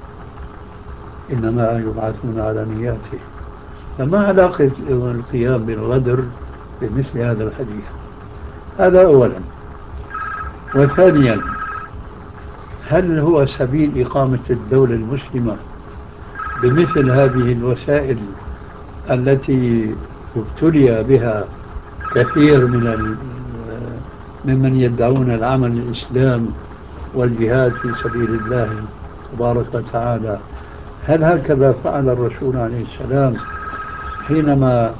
إنما يبعثون على نياته. فما علاقة القيام بالغدر بمثل هذا الحديث؟ هذا أولا. وثانيا، هل هو سبيل إقامة الدولة المسلمة بمثل هذه الوسائل التي ابتلي بها كثير ممن يدعون العمل الإسلام والجهاد في سبيل الله تبارك وتعالى؟ هل هكذا فعل الرسول عليه السلام حينما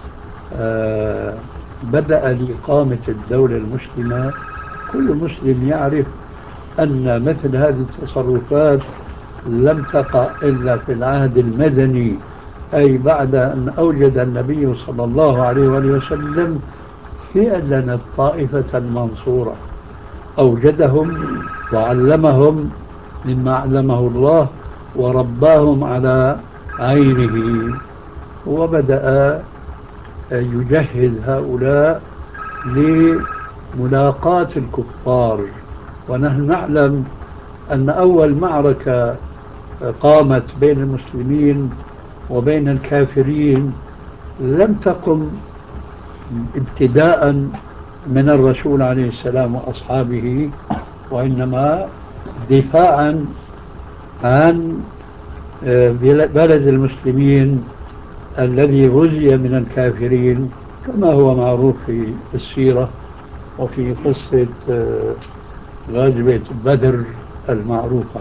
بدأ لإقامة الدولة المسلمة؟ كل مسلم يعرف أن مثل هذه التصرفات لم تقع إلا في العهد المدني، أي بعد أن أوجد النبي صلى الله عليه وآله وسلم هيئ لنا الطائفة المنصورة، أوجدهم وعلمهم مما علمه الله ورباهم على عينه، وبدأ يجهز هؤلاء لملاقاة الكفار. ونحن نعلم أن أول معركة قامت بين المسلمين وبين الكافرين لم تقم ابتداء من الرسول عليه السلام وأصحابه، وإنما دفاعا عن بلد المسلمين الذي غزي من الكافرين، كما هو معروف في السيرة وفي قصة غزوة بدر المعروفة.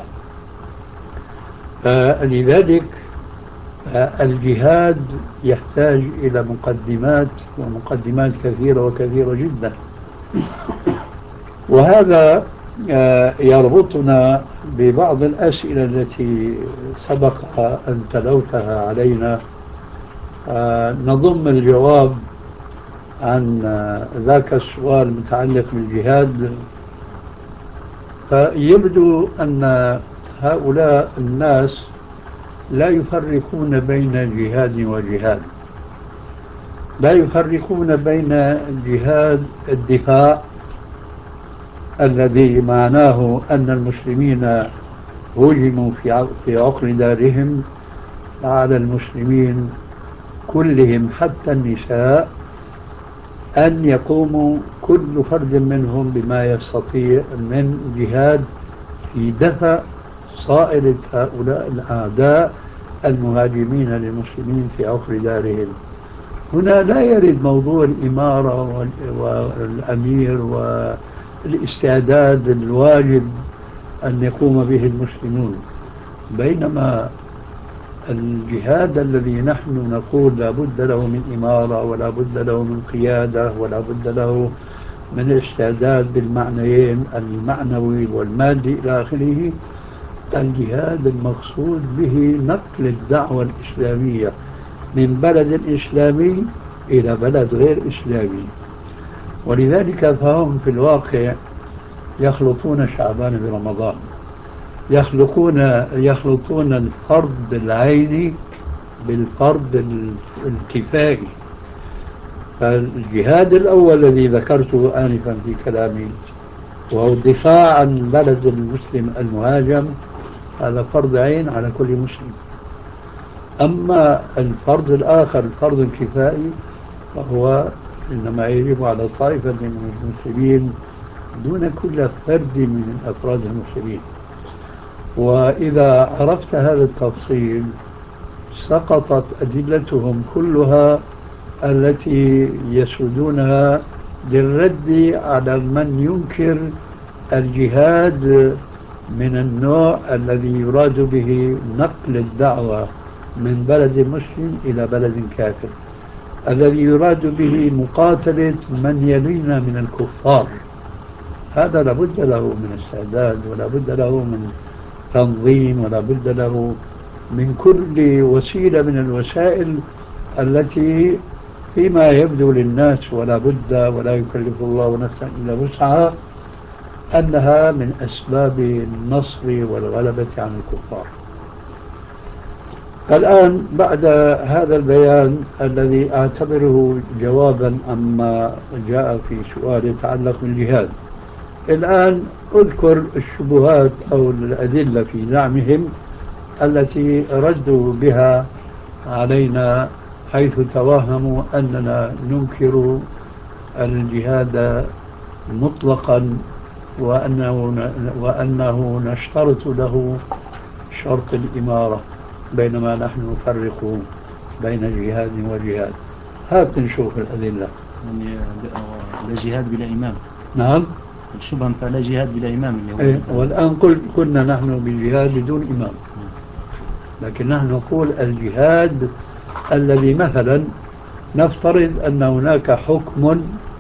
لذلك الجهاد يحتاج إلى مقدمات، ومقدمات كثيرة وكثيرة جدا. وهذا يربطنا ببعض الأسئلة التي سبق أن تلوتها علينا. نضم الجواب عن ذاك السؤال المتعلق بالجهاد. فيبدو أن هؤلاء الناس لا يفرقون بين جهاد وجهاد، لا يفرقون بين جهاد الدفاع الذي معناه أن المسلمين هجموا في عقر دارهم، على المسلمين كلهم حتى النساء أن يقوموا كل فرد منهم بما يستطيع من جهاد في دفع صائلة هؤلاء الأعداء المهاجمين للمسلمين في عقر دارهم. هنا لا يرد موضوع الإمارة والأمير والاستعداد الواجب أن يقوم به المسلمون، بينما الجهاد الذي نحن نقول لا بد له من إمارة ولا بد له من قيادة ولا بد له من الاستعداد بالمعنيين المعنوي والمادي إلى آخره، الجهاد المقصود به نقل الدعوة الإسلامية من بلد إسلامي إلى بلد غير إسلامي. ولذلك فهم في الواقع يخلطون شعبان برمضان، يخلطون الفرض العيني بالفرض الكفائي. فالجهاد الأول الذي ذكرته آنفا في كلامي وهو الدفاع عن بلد المسلم المهاجم، هذا فرض عين على كل مسلم. أما الفرض الآخر الفرض الكفائي فهو إنما يجب على طائفة من المسلمين دون كل فرد من أفراد المسلمين. وإذا عرفت هذا التفصيل سقطت أدلتهم كلها التي يسودونها للرد على من ينكر الجهاد من النوع الذي يراد به نقل الدعوة من بلد مسلم إلى بلد كافر، الذي يراد به مقاتلة من يلينا من الكفار. هذا لابد له من استعداد ولا بد له من تنظيم ولا بد له من كل وسيلة من الوسائل التي فيما يبدو للناس ولا بد ولا يكلف الله نفسا إلا وسعها أنها من أسباب النصر والغلبة عن الكفار. الآن بعد هذا البيان الذي أعتبره جوابا عما جاء في سؤال يتعلق بالجهاد، الآن أذكر الشبهات أو الأدلة في زعمهم التي ردوا بها علينا، حيث توهموا أننا ننكر الجهاد مطلقا وأنه نشترط له شرط الإمارة، بينما نحن نفرق بين جهاد وجهاد. هات نشوف الأدلة. يعني لا جهاد بلا إمام. نعم، الشبهة فلا جهاد بلا إمام اللي هو إيه. والآن قلنا نحن بالجهاد بدون إمام، لكن نحن نقول الجهاد الذي مثلا نفترض أن هناك حكم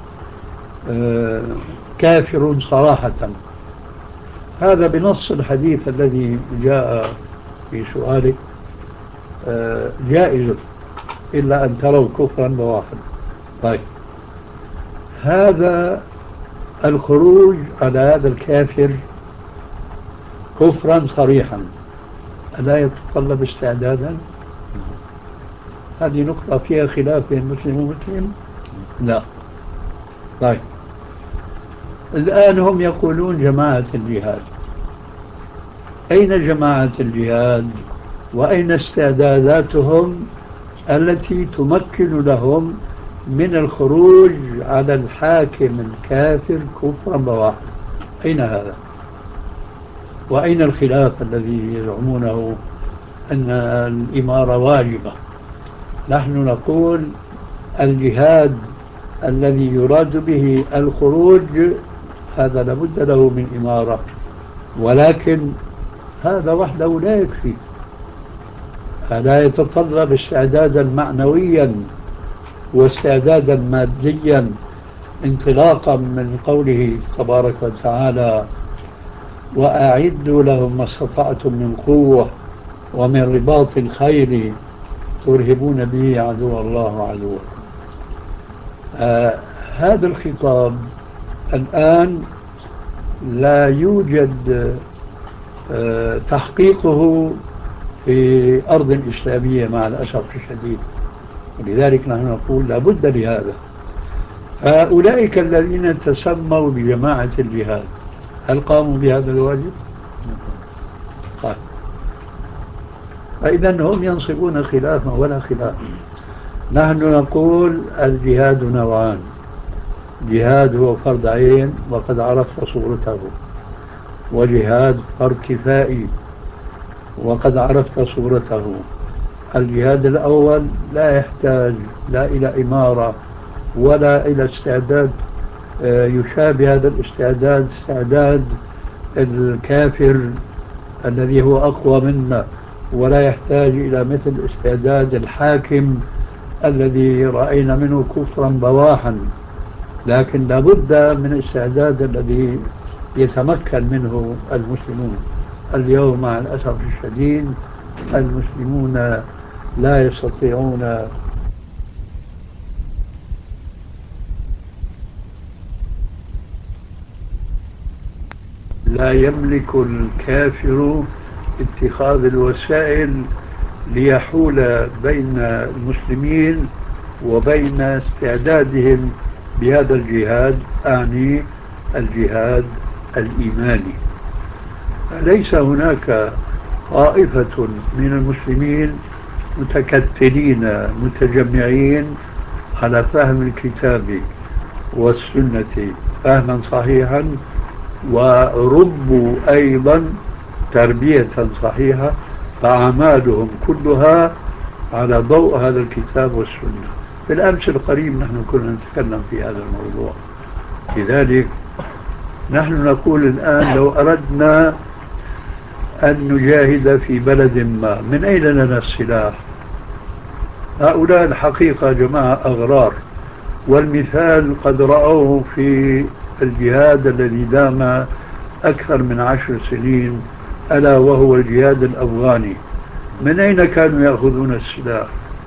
كافر صراحة، هذا بنص الحديث الذي جاء في سؤالك جائز إلا أن تروا كفرا بواحد. طيب، هذا الخروج على هذا الكافر كفرا صريحا ألا يتطلب استعدادا؟ هذه نقطة فيها خلاف بين مسلم ومسلم؟ لا. طيب الآن هم يقولون جماعة الجهاد. أين جماعة الجهاد وأين استعداداتهم التي تمكن لهم من الخروج على الحاكم الكافر كفرا بواحا؟ أين هذا؟ وأين الخلاف الذي يزعمونه أن الإمارة واجبة؟ نحن نقول الجهاد الذي يراد به الخروج هذا لابد له من إمارة، ولكن هذا وحده لا يكفي، لا يتطلب استعدادا معنويا واستعدادا ماديا، انطلاقا من قوله تبارك وتعالى وأعدوا لهم ما استطعتم من قوة ومن رباط الخيل ترهبون به عدو الله وعدوكم. هذا الخطاب الآن لا يوجد تحقيقه في أرض إسلامية مع الأسف الشديد، ولذلك نحن نقول لا بد لهذا. أولئك الذين تسموا بجماعة الجهاد هل قاموا بهذا الواجب؟ طيب. فإذا هم ينصبون خلافا ولا خلاف. نحن نقول الجهاد نوعان، جهاد هو فرض عين وقد عرفت صورته، وجهاد فرض كفائي وقد عرفت صورته. الجهاد الأول لا يحتاج لا إلى إمارة ولا إلى استعداد يشابه هذا الاستعداد استعداد الكافر الذي هو أقوى منا، ولا يحتاج إلى مثل استعداد الحاكم الذي رأينا منه كفرا بواحا، لكن لابد من الاستعداد الذي يتمكن منه المسلمون. اليوم مع الأسف الشديد المسلمون لا يستطيعون لا يملك الكافر اتخاذ الوسائل ليحول بين المسلمين وبين استعدادهم بهذا الجهاد، أعني الجهاد الإيماني. ليس هناك طائفة من المسلمين متكتلين متجمعين على فهم الكتاب والسنة فهما صحيحا، وربوا أيضا تربية صحيحة، فأعمالهم كلها على ضوء هذا الكتاب والسنة. في الأمس القريب نحن كنا نتكلم في هذا الموضوع. لذلك نحن نقول الآن لو أردنا أن نجاهد في بلد ما، من أين لنا السلاح؟ هؤلاء الحقيقة جماعة أغرار، والمثال قد رأوه في الجهاد الذي دام أكثر من 10 سنين، ألا وهو الجهاد الأفغاني. من أين كانوا يأخذون السلاح؟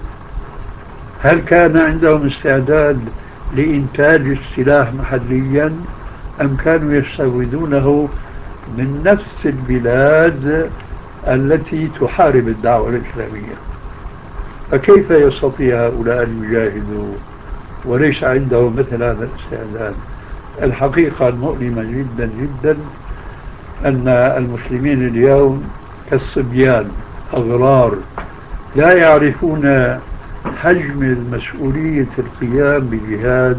هل كان عندهم استعداد لإنتاج السلاح محليا، أم كانوا يستوردونه من نفس البلاد التي تحارب الدعوة الإسلامية؟ فكيف يستطيع هؤلاء أن يجاهدوا وليس عندهم مثل هذا الاستعداد؟ الحقيقة المؤلمة جدا جدا أن المسلمين اليوم كالصبيان أغرار لا يعرفون حجم المسؤولية القيام بجهاد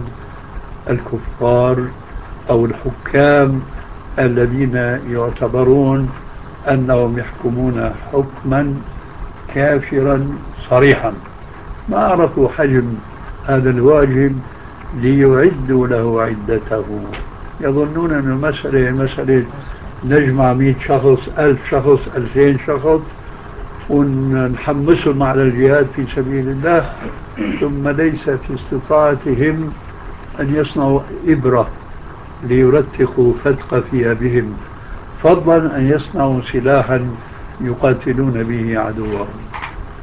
الكفار أو الحكام الذين يعتبرون أنهم يحكمون حكما كافرا صريحا. ما عرفوا حجم هذا الواجب ليعدوا له عدته. يظنون أن مسألة نجمع 100 شخص 1000 شخص 2000 شخص ونحمسهم على الجهاد في سبيل الله، ثم ليس في استطاعتهم أن يصنعوا إبرة ليرتقوا فتق ثيابهم، فضلا أن يصنعوا سلاحا يقاتلون به عدوهم.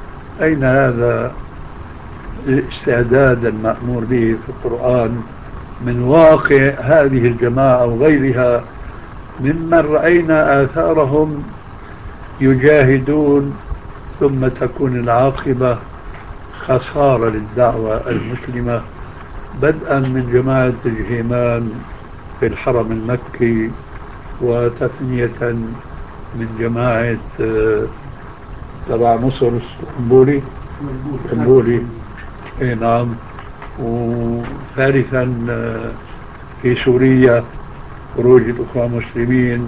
أين هذا الاستعداد المأمور به في القرآن من واقع هذه الجماعة أو غيرها ممن رأينا آثارهم يجاهدون ثم تكون العاقبة خسارة للدعوة المسلمة، بدءا من جماعة الجهيمان في الحرم المكي، وتثنية من جماعة تبع مصر اسطنبولي اي نعم، وثالثا في سوريا خروج الأخوة المسلمين،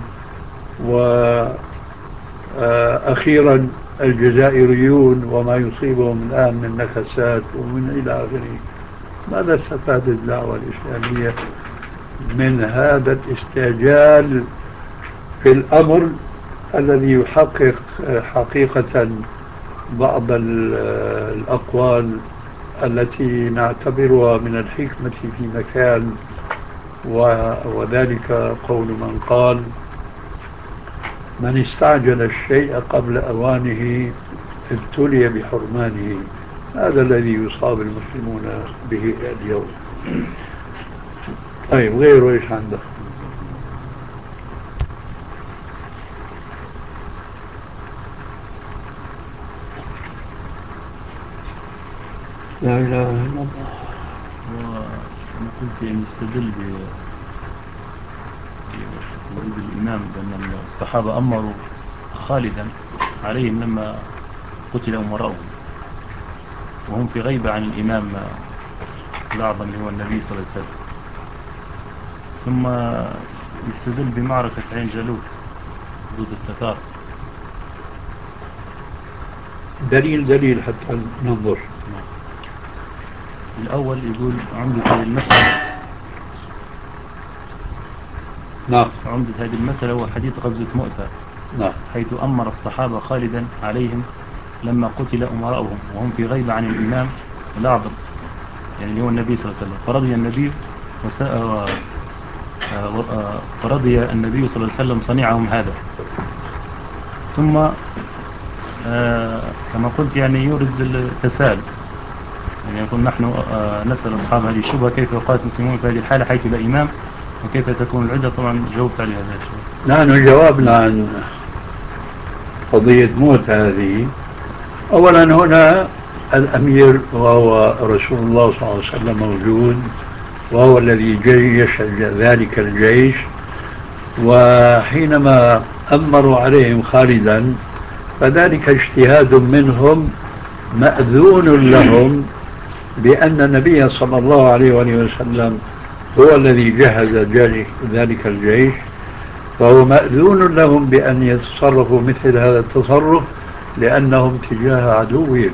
وأخيرا الجزائريون وما يصيبهم الآن من نكسات ومن إلى آخره. ماذا استفاد الدعوة الإسلامية من هذا الاستعجال في الأمر الذي يحقق حقيقة بعض الأقوال التي نعتبرها من الحكمة في مكان، وذلك قول من قال: من استعجل الشيء قبل أوانه ابتلي بحرمانه. هذا الذي يصاب المسلمون به اليوم. طيب غيره ايش عندك؟ لا اله الا الله. وأنا قلت يعني يستدل بوجود الإمام بأن الصحابة أمروا خالدا عليهم لما قتل أمراؤهم، وهم في غيبة عن الإمام الأعظم اللي هو النبي صلى الله عليه وسلم. ثم يستدل بمعركة عين جالوت ضد التتار. دليل حتى ننظر. الأول يقول عمدة هذه المسألة، نعم، عمدة هذه المسألة هو حديث غزوة مؤتة، نعم، حيث أمر الصحابة خالدا عليهم لما قتل أمراؤهم وهم في غيبة عن الإمام الأعظم يعني اللي هو النبي صلى الله عليه وسلم. فرضي النبي صلى الله عليه وسلم صنيعهم هذا. ثم كما قلت يعني يورد التساؤل، يعني يقول نحن نسأل أصحاب هذه الشبهة كيف يقاتل المسلمون في هذه الحالة حيث لا إمام وكيف تكون العدة. طبعا جاوبت على هذا الشيء. نحن جوابنا عن قضية موت هذه. أولا هنا الأمير وهو رسول الله صلى الله عليه وسلم موجود، وهو الذي جيش ذلك الجيش، وحينما أمروا عليهم خالدا فذلك اجتهاد منهم مأذون لهم، بأن النبي صلى الله عليه وسلم هو الذي جهز ذلك الجيش، فهو مأذون لهم بأن يتصرفوا مثل هذا التصرف لأنهم تجاه عدوهم.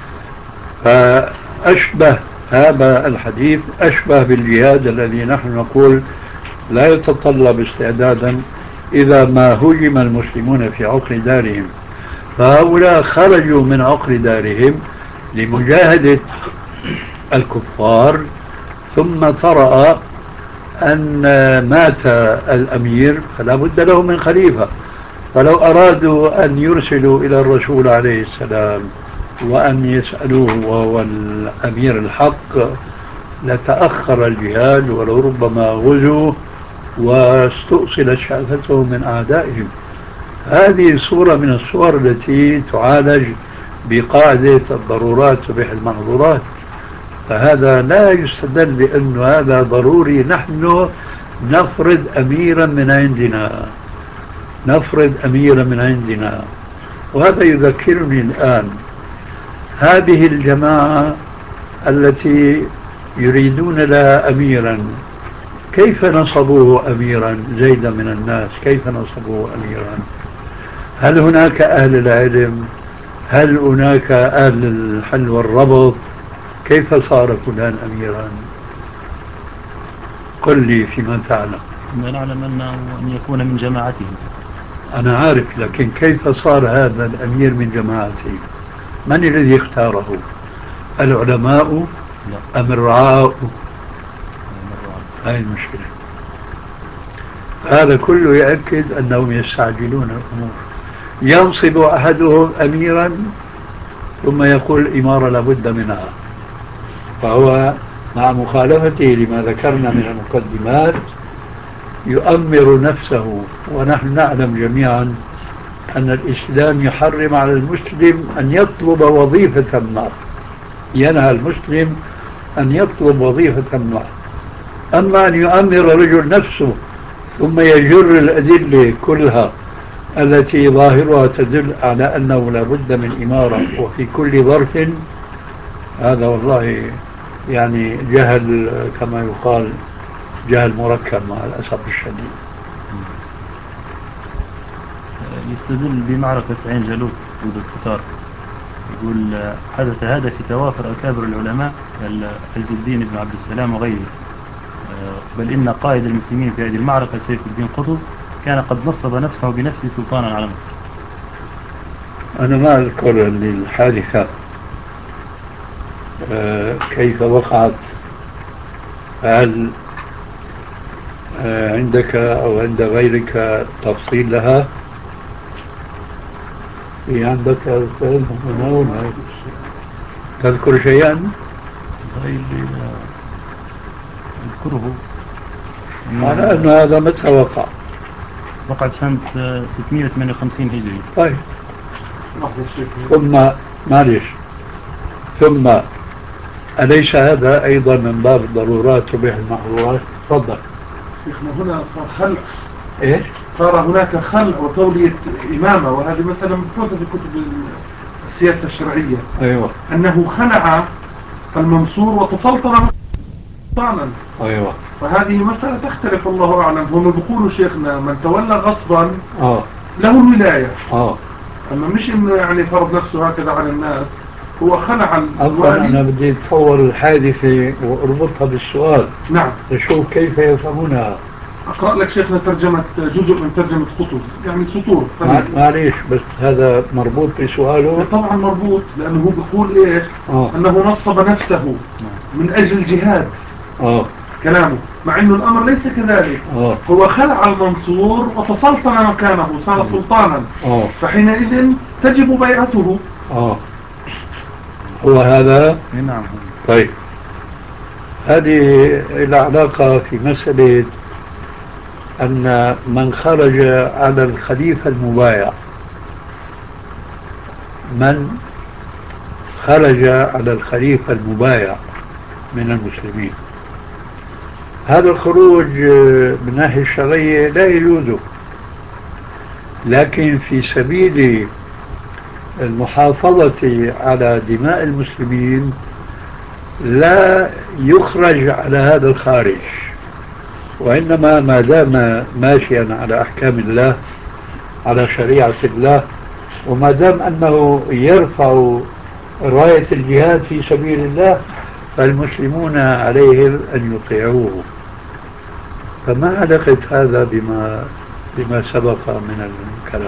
فأشبه هذا الحديث أشبه بالجهاد الذي نحن نقول لا يتطلب استعدادا إذا ما هجم المسلمون في عقر دارهم، فهؤلاء خرجوا من عقر دارهم لمجاهدة الكفار، ثم طرأ أن مات الأمير فلا بد له من خليفة. فلو أرادوا أن يرسلوا إلى الرسول عليه السلام وأن يسألوه وهو الأمير الحق لتأخر الجهاد، ولو ربما غزوا واستؤصلت شأفتهم من أعدائهم. هذه صورة من الصور التي تعالج بقاعدة الضرورات تبيح المحظورات. فهذا لا يستدل بأن هذا ضروري نحن نفرض أميرا من عندنا. وهذا يذكرني الآن هذه الجماعة التي يريدون لها أميرا، كيف نصبوه أميرا؟ زيدا من الناس كيف نصبوه أميرا؟ هل هناك أهل العلم؟ هل هناك أهل الحل والربط؟ كيف صار فلان أميرا؟ قل لي فيما تعلم. نعلم أنه أن يكون من جماعتهم. أنا عارف، لكن كيف صار هذا الأمير من جماعتهم؟ من الذي اختاره؟ العلماء أم الرعاء؟ هاي المشكلة. هذا كله يؤكد أنهم يستعجلون الأمور. ينصب أحدهم أميرا ثم يقول الإمارة لابد منها، فهو مع مخالفته لما ذكرنا من المقدمات يؤمر نفسه. ونحن نعلم جميعا أن الإسلام يحرم على المسلم أن يطلب وظيفة ما، ينهى المسلم أن يطلب وظيفة ما. أما أن يؤمر رجل نفسه ثم يجر الأدلة كلها التي ظاهرها تدل على أنه لا بد من إمارة وفي كل ظرف، هذا والله يعني جهل كما يقال، جهل مركب مع الأسف الشديد. يستدل بمعركة عين جالوت ضد التتار، يقول حدث هذا في توافر أكابر العلماء كعز الدين بن عبد السلام وغيره، بل إن قائد المسلمين في هذه المعركة سيف الدين قطز كان قد نصب نفسه بنفسه سلطانا على مصر. أنا ما أذكر الحادثة كيف وقعت، هل عندك أو عند غيرك تفصيل لها؟ في عندك تذكر شيئا؟ يذكره على أن هذا متى وقع؟ وقع سنة 658 هجري. طيب، ثم معلش، ثم أليس هذا أيضا من باب الضرورات تبيح المحظورات؟ تفضل. شيخنا هنا صار خلع، إيه؟ صار هناك خلع وتولية إمامة، وهذه مثلا مفروضة في كتب السياسة الشرعية. أيوة. أنه خلع المنصور وتسلطن فعلا. أيوة. فهذه مسألة تختلف، الله أعلم. هم بيقولوا شيخنا من تولى غصبا له الولاية، أما مش إنه يعني فرض نفسه هكذا على الناس، هو خلع الوالي. أنا بدي أتصور الحادثة وأربطها بالسؤال. نعم. نشوف كيف يفهمونها. أقرأ لك شيخنا ترجمة، جزء من ترجمة قطز، يعني سطور. معليش، بس هذا مربوط بسؤاله. طبعا مربوط، لأنه هو بيقول إيش؟ أنه نصب نفسه من أجل الجهاد. كلامه، مع أنه الأمر ليس كذلك. هو خلع المنصور وتسلطن مكانه، صار سلطانا. فحينئذ تجب بيعته. هو هذا؟ نعم. طيب، هذه العلاقة في مسألة أن من خرج على الخليفة المبايع، من خرج على الخليفة المبايع من المسلمين، هذا الخروج من الناحية الشرعية لا يجوز، لكن في سبيل المحافظة على دماء المسلمين لا يخرج على هذا الخارج، وإنما ما دام ماشيا على أحكام الله، على شريعة الله، وما دام أنه يرفع راية الجهاد في سبيل الله، فالمسلمون عليهم أن يطيعوه. فما علاقة هذا بما سبق من الكلام؟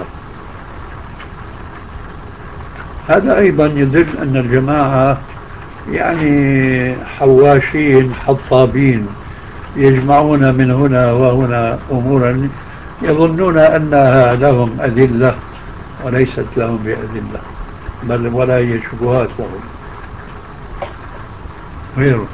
هذا أيضا يدل أن الجماعة يعني حواشين حطابين، يجمعون من هنا وهنا أمورا يظنون أنها لهم أدلة وليست لهم بأدلة، بل ولا هي شبهات لهم غيره.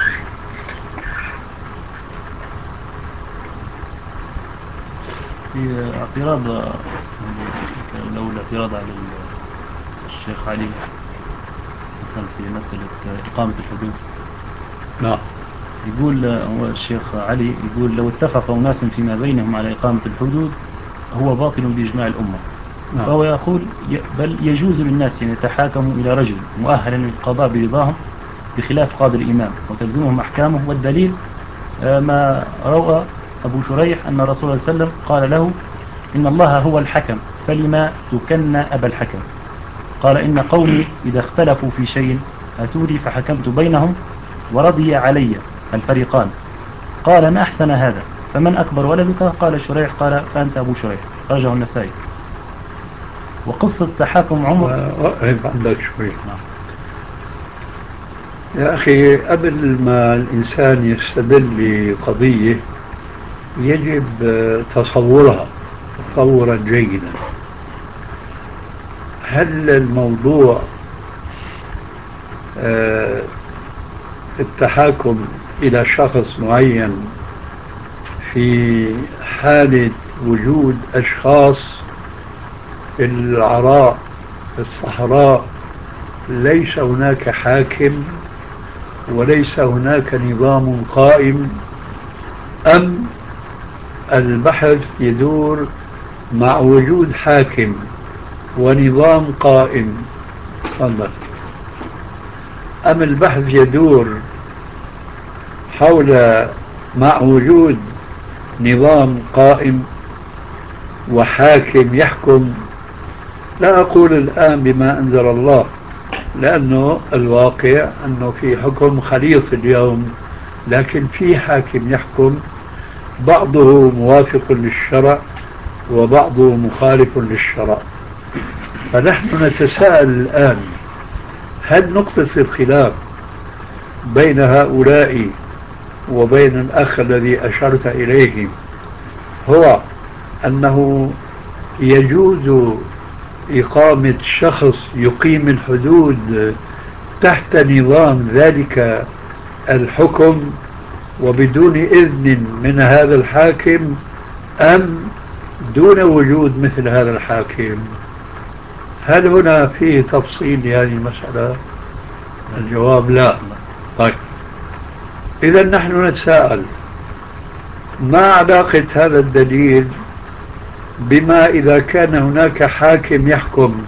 في اعتراض، لو الاعتراض على الشيخ علي مثلا في مسألة إقامة الحدود. نعم. يقول الشيخ علي، يقول لو اتفق أناس فيما بينهم على إقامة الحدود هو باطل بإجماع الأمة. فهو يقول بل يجوز للناس أن يتحاكموا إلى رجل مؤهل للقضاء برضاهم بخلاف قاضي الإمام وتلزمهم أحكامه. والدليل ما روى أبو شريح أن رسول الله صلى الله عليه وسلم قال له إن الله هو الحكم فلما تكن أبا الحكم؟ قال إن قومي إذا اختلفوا في شيء أتولي فحكمت بينهم ورضي علي الفريقان. قال ما أحسن هذا، فمن أكبر ولدك؟ قال شريح. قال فأنت أبو شريح. رجع النسائي. وقصة تحاكم عمر عندك شوي. يا أخي، قبل ما الإنسان يستدل بقضية يجب تصورها تصورا جيدا. هل الموضوع التحاكم إلى شخص معين في حالة وجود أشخاص في العراء في الصحراء ليس هناك حاكم وليس هناك نظام قائم، أم البحث يدور مع وجود حاكم ونظام قائم؟ تفضل. أم البحث يدور حول مع وجود نظام قائم وحاكم يحكم؟ لا أقول الآن بما أنزل الله، لأنه الواقع أنه في حكم خليط اليوم، لكن في حاكم يحكم بعضه موافق للشرع وبعضه مخالف للشرع. فنحن نتساءل الآن، هل نقطة الخلاف بين هؤلاء وبين الأخ الذي أشرت إليه هو أنه يجوز إقامة شخص يقيم الحدود تحت نظام ذلك الحكم وبدون إذن من هذا الحاكم، أم دون وجود مثل هذا الحاكم؟ هل هنا فيه تفصيل لهذه المسألة؟ الجواب لا. طيب، إذا نحن نتساءل ما علاقة هذا الدليل بما إذا كان هناك حاكم يحكم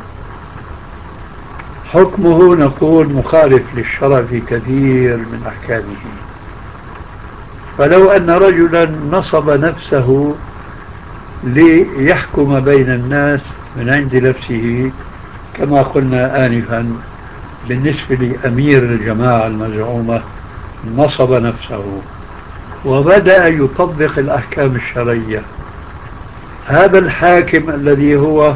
حكمه نقول مخالف للشرع في كثير من أحكامه؟ فلو أن رجلا نصب نفسه ليحكم بين الناس من عند نفسه كما قلنا آنفا بالنسبة لأمير الجماعة المزعومة، نصب نفسه وبدأ يطبق الأحكام الشرعية، هذا الحاكم الذي هو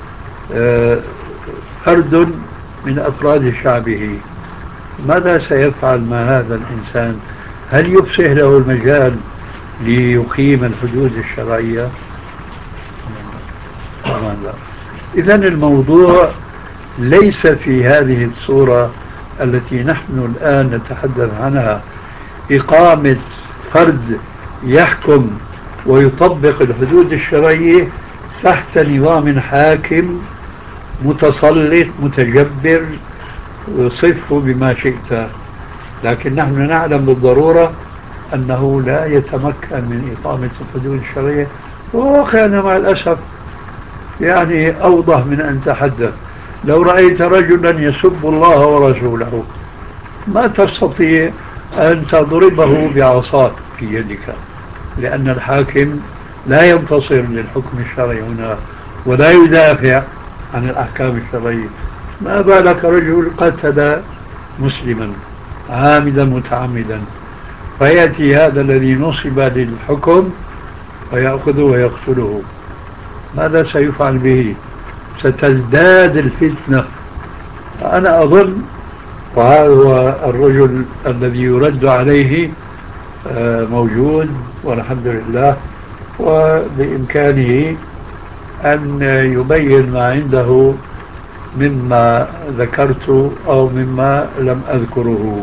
فرد من أفراد شعبه ماذا سيفعل مع هذا الإنسان؟ هل يفسح له المجال ليقيم الحدود الشرعية؟ طبعا لا. إذن الموضوع ليس في هذه الصورة التي نحن الآن نتحدث عنها، إقامة فرد يحكم ويطبق الحدود الشرعية تحت نظام حاكم متسلط متجبر صفه بما شئت. لكن نحن نعلم بالضرورة أنه لا يتمكن من إقامة الحدود الشرعية، وواقعنا مع الأسف يعني أوضح من أن تحدث. لو رأيت رجلا يسب الله ورسوله ما تستطيع أن تضربه بعصاك في يدك، لأن الحاكم لا ينتصر للحكم الشرعي هنا ولا يدافع عن الأحكام الشرعية. ما بالك رجل قتل مسلما عامدا متعمدا، فيأتي هذا الذي نصب للحكم ويأخذه ويقتله، ماذا سيفعل به؟ ستزداد الفتنة. أنا أظن، وهذا هو الرجل الذي يرد عليه موجود والحمد لله، وبإمكانه أن يبين ما عنده مما ذكرت أو مما لم أذكره.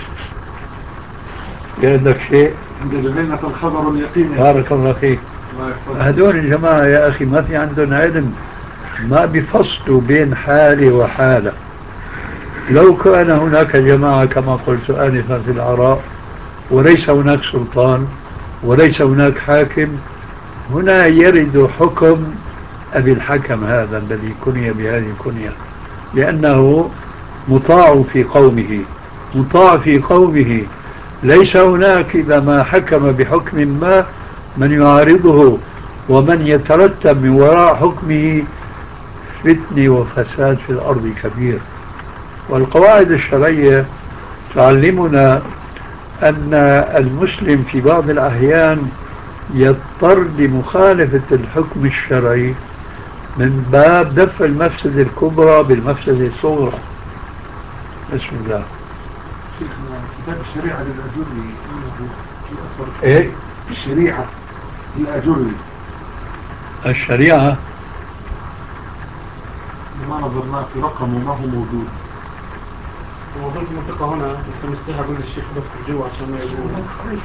عندك شيء؟ لدينا الخبر اليقين. بارك الله فيك. هذول الجماعة يا أخي ما في عندهم علم، ما بيفصلوا بين حالة وحالة. لو كان هناك جماعة كما قلت آنفا في العراء وليس هناك سلطان وليس هناك حاكم، هنا يرد حكم أبي الحكم هذا الذي كني بهذه الكنية، لأنه مطاع في قومه، مطاع في قومه. ليس هناك إذا ما حكم بحكم ما من يعارضه ومن يترتب من وراء حكمه فتنة وفساد في الأرض كبير. والقواعد الشرعية تعلمنا أن المسلم في بعض الأحيان يضطر لمخالفة الحكم الشرعي من باب دفع المفسدة الكبرى بالمفسدة الصغرى. بسم الله. كتاب الشريعة للأجري إنه في إيه؟ الشريعة للأجري، الشريعة لما نظرنا في رقم ما هو موجود وصلت المنطقة هنا بس مستحي أقول للشيخ بس الجو عشان ما يجوا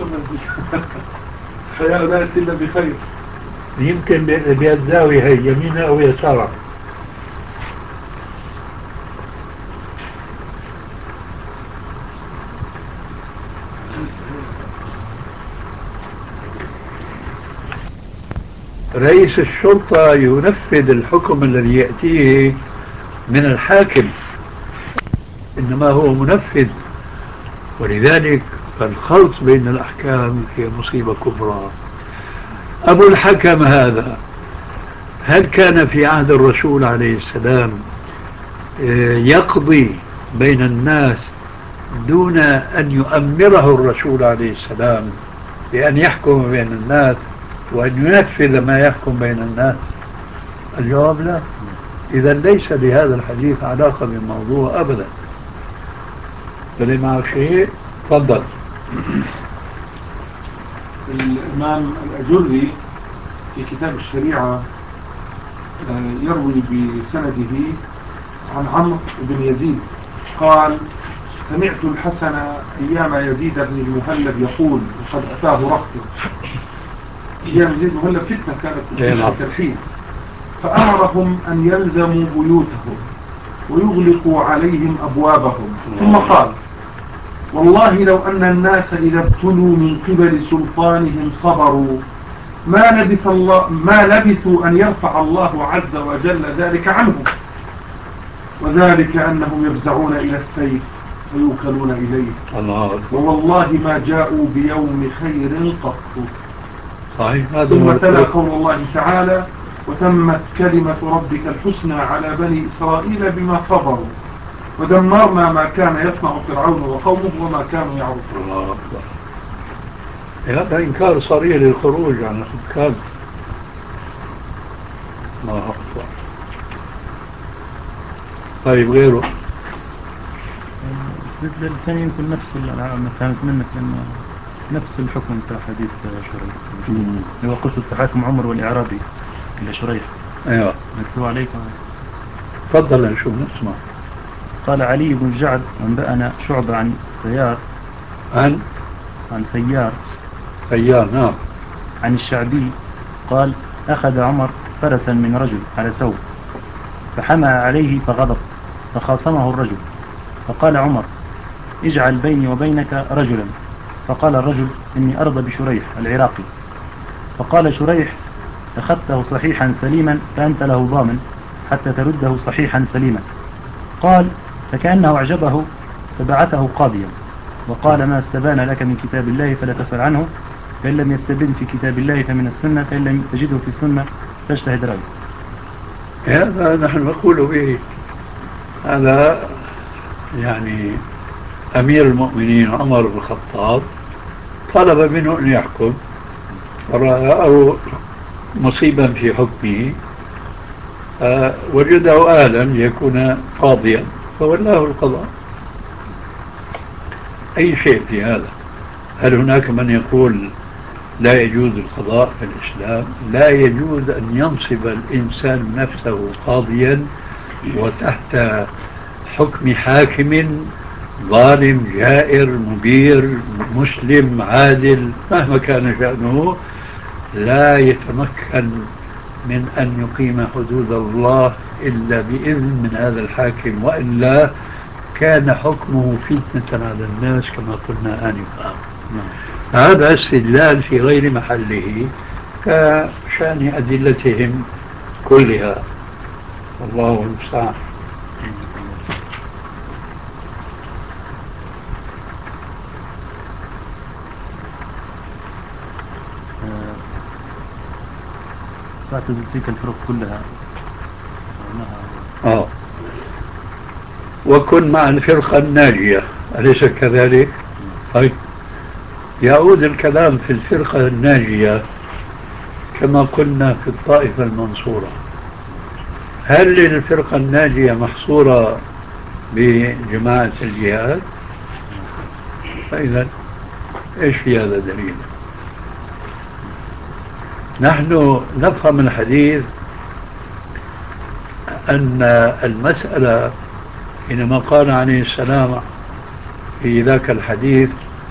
الحياة لا يأتي إلا بخير. يمكن بالزاوية هي يمينها أو يسارها. رئيس الشرطة ينفذ الحكم الذي يأتيه من الحاكم، إنما هو منفذ، ولذلك الخلط بين الأحكام هي مصيبة كبرى. أبو الحكم هذا هل كان في عهد الرسول عليه السلام يقضي بين الناس دون أن يؤمره الرسول عليه السلام بأن يحكم بين الناس وأن ينفذ ما يحكم بين الناس؟ الجواب لا. إذا ليس لهذا الحديث علاقة بالموضوع أبدا. فلي معك شيء تفضل. الإمام الأجري في كتاب الشريعة يروي بسنده عن عمرو بن يزيد قال: سمعت الحسن أيام يزيد بن المهلب يقول، وقد أتاه رهطه، أيام يزيد المهلب فتنة كانت الحين، فأمرهم أن يلزموا بيوتهم ويغلقوا عليهم أبوابهم، ثم قال: والله لو أن الناس إذا ابتلوا من قبل سلطانهم صبروا ما لبثوا أن يرفع الله عز وجل ذلك عنهم، وذلك أنهم يفزعون إلى السيف ويوكلون إليه، ووالله ما جاءوا بيوم خير قط. صحيح. ثم تلا قول الله تعالى: وتمت كلمة ربك الحسنى على بني إسرائيل بما صبروا ودمرنا ما كان يصنع فرعون وقومه وما كانوا يعرفون. الله أكبر. هذا إنكار صريح للخروج عن الحكام. الله أكبر. طيب غيره؟ بالنسبة للثاني يمكن نفس ما فهمت منك، لأنه نفس الحكم بتاع حديث شريح، هو قصة تحاكم عمر والإعرابي إلى شريح. أيوة مكتوب عليكم. تفضل نشوف نسمع. قال علي بن جعد أنبأنا شعبة عن سيار سيار نعم، عن الشعبي قال: أخذ عمر فرسا من رجل على ثوب فحمى عليه فغضب فخاصمه الرجل، فقال عمر: اجعل بيني وبينك رجلا. فقال الرجل: إني أرضى بشريح العراقي. فقال شريح: أخذته صحيحا سليما فأنت له ضامن حتى ترده صحيحا سليما. قال: فكأنه أعجبه فبعثه قاضيا وقال: ما استبان لك من كتاب الله فلا تسأل عنه، فإن لم يستبن في كتاب الله فمن السنة، فإن لم تجده في السنة فاجتهد رأيه. هذا نحن نقول به. هذا يعني أمير المؤمنين عمر بن الخطاب طلب منه أن يحكم، فرأى مصيبا في حكمه، وجده آلا ليكون قاضيا فولاه القضاء. أي شيء في هذا. هل هناك من يقول لا يجوز القضاء في الإسلام؟ لا يجوز أن ينصب الإنسان نفسه قاضيا وتحت حكم حاكم ظالم جائر مبير مسلم عادل مهما كان شأنه، لا يتمكن من أن يقيم حدود الله إلا بإذن من هذا الحاكم، وإلا كان حكمه فتنة على الناس كما قلنا آنفا. هذا استدلال في غير محله كشأن أدلتهم كلها، والله المستعان. تعتزل تلك الفرق كلها وكن مع الفرقة الناجية، أليس كذلك؟ طيب، يعود الكلام في الفرقة الناجية كما قلنا في الطائفة المنصورة. هل الفرقة الناجية محصورة بجماعة الجهاد؟ فإذا إيش في هذا دليل؟ نحن نفهم الحديث أن المسألة حينما قال عليه السلام في ذاك الحديث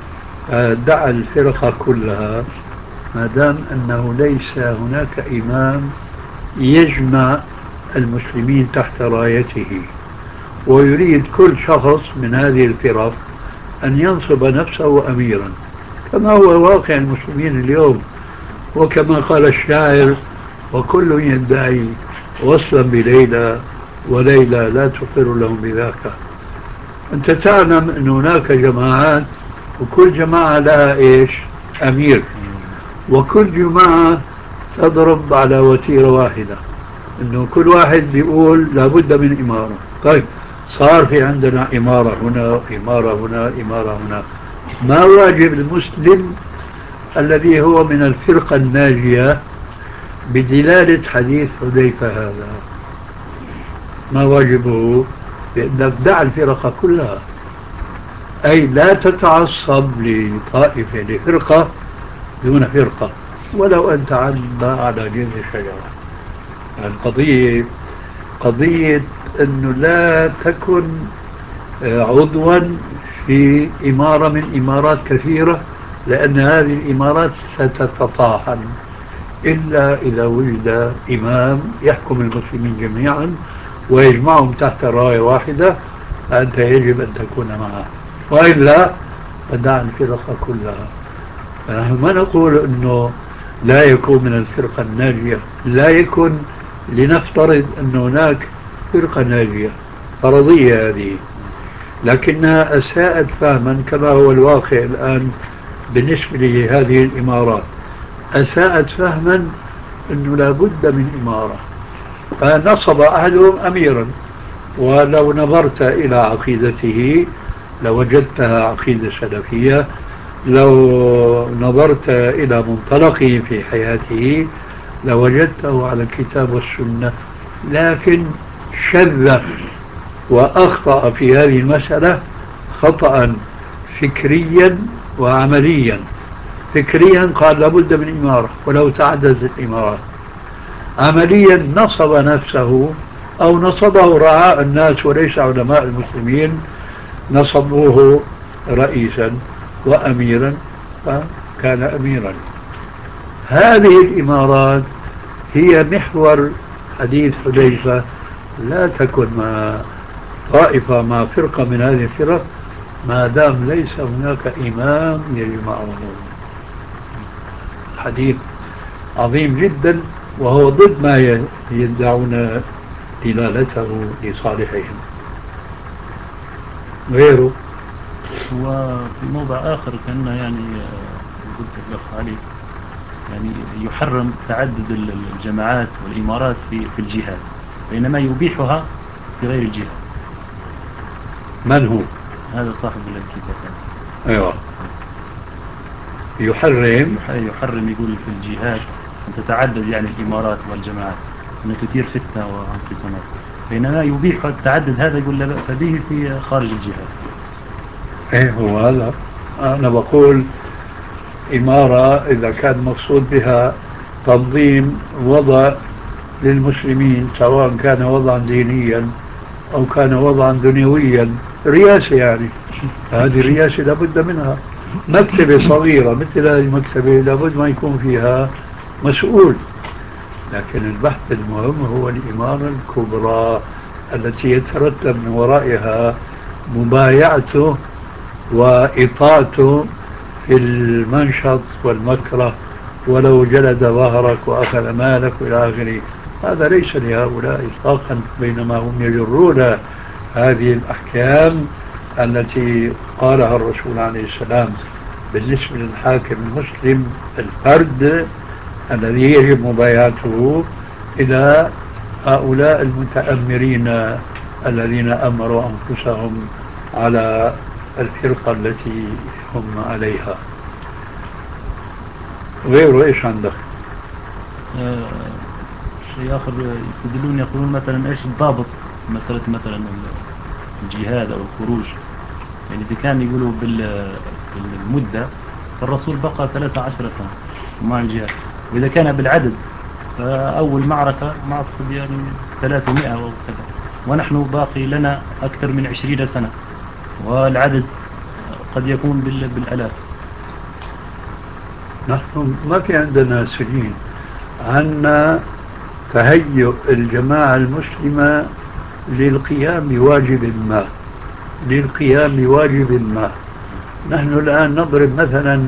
دع الفرقة كلها ما دام أنه ليس هناك إمام يجمع المسلمين تحت رايته، ويريد كل شخص من هذه الفرق أن ينصب نفسه أميرا كما هو واقع المسلمين اليوم. وكما قال الشاعر: وكل يدعي وصلا بليلى وليلى لا تقر لهم بذاك. أنت تعلم أن هناك جماعات وكل جماعة لها إيش؟ أمير، وكل جماعة تضرب على وتيرة واحدة، أنه كل واحد بيقول لابد من إمارة. طيب صار في عندنا إمارة هنا، إمارة هنا، إمارة هنا. ما واجب المسلم الذي هو من الفرقة الناجية بدلالة حديث حذيفة هذا؟ ما واجبه؟ بأنك دع الفرقة كلها، أي لا تتعصب لطائفة لفرقة دون فرقة ولو أن تعدى على جذع شجرة. القضية قضية أنه لا تكن عضوا في إمارة من إمارات كثيرة، لأن هذه الإمارات ستتطاحن إلا إذا وجد إمام يحكم المسلمين جميعا ويجمعهم تحت راية واحدة، فأنت يجب أن تكون معه، وإلا فدع الفرقة كلها. فنحن ما نقول أنه لا يكون من الفرقة الناجية، لا يكن، لنفترض أن هناك فرقة ناجية فرضية هذه، لكنها أساءت فهما كما هو الواقع الآن بالنسبة لهذه الإمارات. أساءت فهما أنه لا بد من إمارة، فنصب أحدهم أميرا، ولو نظرت إلى عقيدته لوجدتها عقيدة سلفية، لو نظرت إلى منطلقه في حياته لوجدته على الكتاب والسنة، لكن شذ وأخطأ في هذه المسألة خطأ فكريا وعمليا. فكريا قال لابد من إمارة ولو تعددت الإمارات، عمليا نصب نفسه أو نصبه رعاء الناس وليس علماء المسلمين، نصبوه رئيسا وأميرا فكان أميرا. هذه الإمارات هي محور حديث حذيفة: لا تكن مع طائفة مع فرقة من هذه الفرق ما دام ليس هناك إمام يجمعهم. الحديث عظيم جدا، وهو ضد ما يدعون دلالته لصالحهم. غيره وفي موضع آخر كأنه يعني قلت الأخ علي يعني يحرم تعدد الجماعات والإمارات في الجهاد، بينما يبيحها في غير الجهاد. من هو؟ هذا صاحب الكتاب. أيوة، يحرم يقول في الجهاد أن تتعدد يعني الإمارات والجماعات، أن تثير فتنة وانقسامات، بينما يبيح التعدد هذا يقول لا بأس به في خارج الجهاد. ايه هو هذا. أنا بقول إمارة إذا كان مقصود بها تنظيم وضع للمسلمين، سواء كان وضعا دينيا أو كان وضعا دنيويا، رئاسة يعني، هذه الرئاسة لابد منها. مكتبة صغيرة مثل هذه المكتبة لابد ما يكون فيها مسؤول، لكن البحث المهم هو الإمارة الكبرى التي يترتب من ورائها مبايعته وإطاعته في المنشط والمكره، ولو جلد ظهرك وأخذ مالك إلى آخره. هذا ليس لهؤلاء إطلاقا، بينما هم يجرون هذه الأحكام التي قالها الرسول عليه السلام بالنسبة للحاكم المسلم الفرد الذي يجب مبايعته إلى هؤلاء المتأمرين الذين أمروا أنفسهم على الفرقة التي هم عليها. غيره إيش عندك؟ شيء آخر يستدلون يقولون مثلا إيش الضابط مسألة مثلا الجهاد أو الخروج، يعني إذا كان يقولوا بالمدة فالرسول بقى 13 سنة مع الجهاد، وإذا كان بالعدد فأول معركة ما أعتقد يعني 300 أو كذا، ونحن باقي لنا أكثر من 20 سنة، والعدد قد يكون بالآلاف. نحن ما في عندنا سجين، عندنا تهيؤ الجماعة المسلمة للقيام بواجب ما، نحن الآن نضرب مثلا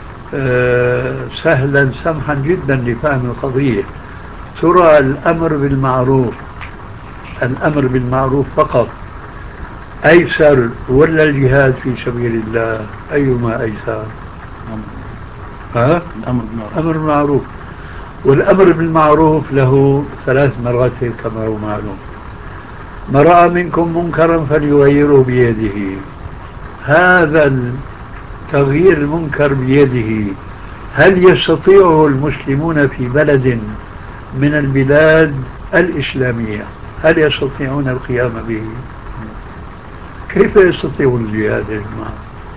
سهلا سمحا جدا لفهم القضية. ترى الأمر بالمعروف فقط أيسر ولا الجهاد في سبيل الله؟ أيما أيسر؟ الأمر بالمعروف. والأمر بالمعروف له 3 مراتب كما هو معلوم. من رأى منكم منكرا فليغيره بيده. هذا تغيير المنكر بيده هل يستطيعه المسلمون في بلد من البلاد الإسلامية؟ هل يستطيعون القيام به؟ كيف يستطيعون الجهاد يا جماعة؟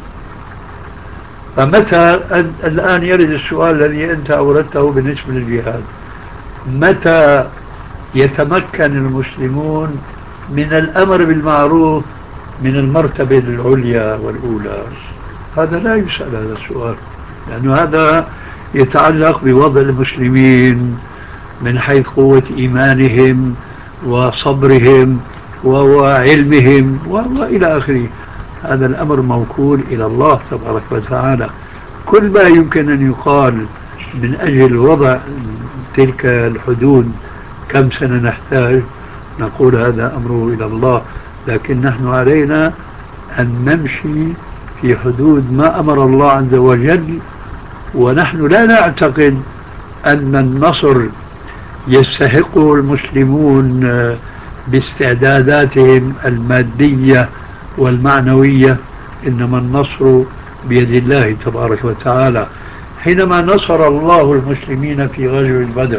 فمتى الآن يرد السؤال الذي أنت أوردته بالنسبة للجهاد، متى يتمكن المسلمون من الأمر بالمعروف من المرتبة العليا والأولى؟ هذا لا يسأل هذا السؤال، لأنه هذا يتعلق بوضع المسلمين من حيث قوة إيمانهم وصبرهم وعلمهم وإلى آخره. هذا الأمر موكول إلى الله تبارك وتعالى. كل ما يمكن أن يقال من أجل وضع تلك الحدود كم سنة نحتاج، نقول هذا أمره إلى الله، لكن نحن علينا أن نمشي في حدود ما أمر الله عز وجل. ونحن لا نعتقد أن النصر يستحقه المسلمون باستعداداتهم المادية والمعنوية، إنما النصر بيد الله تبارك وتعالى. حينما نصر الله المسلمين في غزوة بدر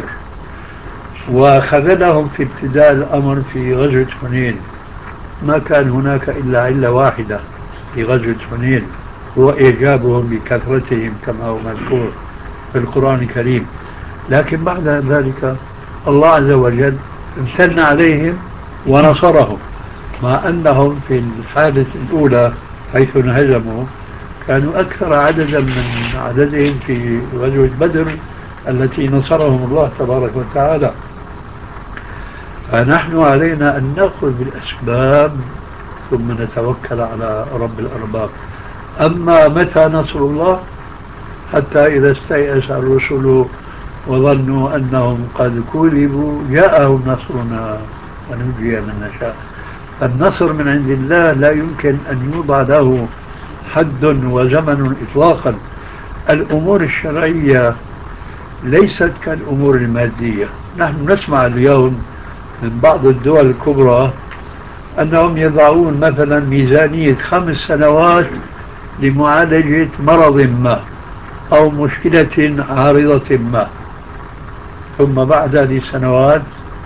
وخذلهم في ابتداء الأمر في غزوة حنين، ما كان هناك إلا علة واحدة في غزوة حنين، هو إعجابهم بكثرتهم كما هو مذكور في القرآن الكريم. لكن بعد ذلك الله عز وجل امتن عليهم ونصرهم، مع أنهم في الحالة الأولى حيث انهزموا كانوا أكثر عددا من عددهم في غزوة بدر التي نصرهم الله تبارك وتعالى. فنحن علينا أن نأخذ بالأسباب ثم نتوكل على رب الأرباب. أما متى نصر الله؟ حتى إذا استيأس الرسل وظنوا أنهم قد كذبوا جاءهم نصرنا ونجي من نشاء. النصر من عند الله لا يمكن أن يوضع له حد وزمن إطلاقا. الأمور الشرعية ليست كالأمور المادية. نحن نسمع اليوم من بعض الدول الكبرى أنهم يضعون مثلا ميزانية 5 سنوات لمعالجة مرض ما أو مشكلة عارضة ما، ثم بعد هذه السنوات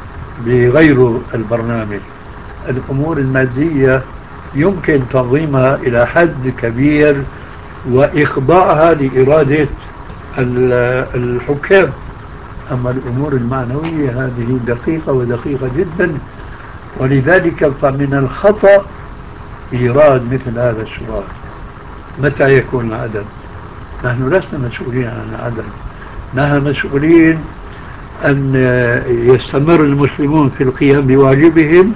بغير البرنامج. الأمور المادية يمكن تنظيمها إلى حد كبير وإخضاعها لإرادة الحكام، أما الأمور المعنوية هذه دقيقة ودقيقة جدا. ولذلك فمن الخطأ إيراد مثل هذا السؤال، متى يكون العدد؟ نحن لسنا مسؤولين عن العدد، نحن مسؤولين أن يستمر المسلمون في القيام بواجبهم،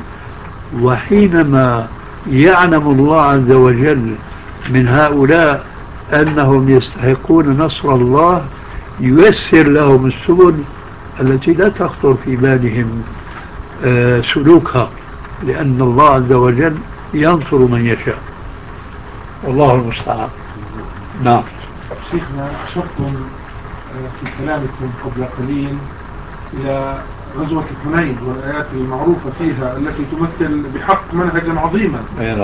وحينما يعلم الله عز وجل من هؤلاء أنهم يستحقون نصر الله ييسر لهم السبل التي لا تخطر في بالهم سلوكها، لأن الله عز وجل ينصر من يشاء، والله المستعان. نعم. شيخنا أشرتم في كلامكم قبل قليل إلى غزوة حنين والآيات المعروفة فيها التي تمثل بحق منهجا عظيما.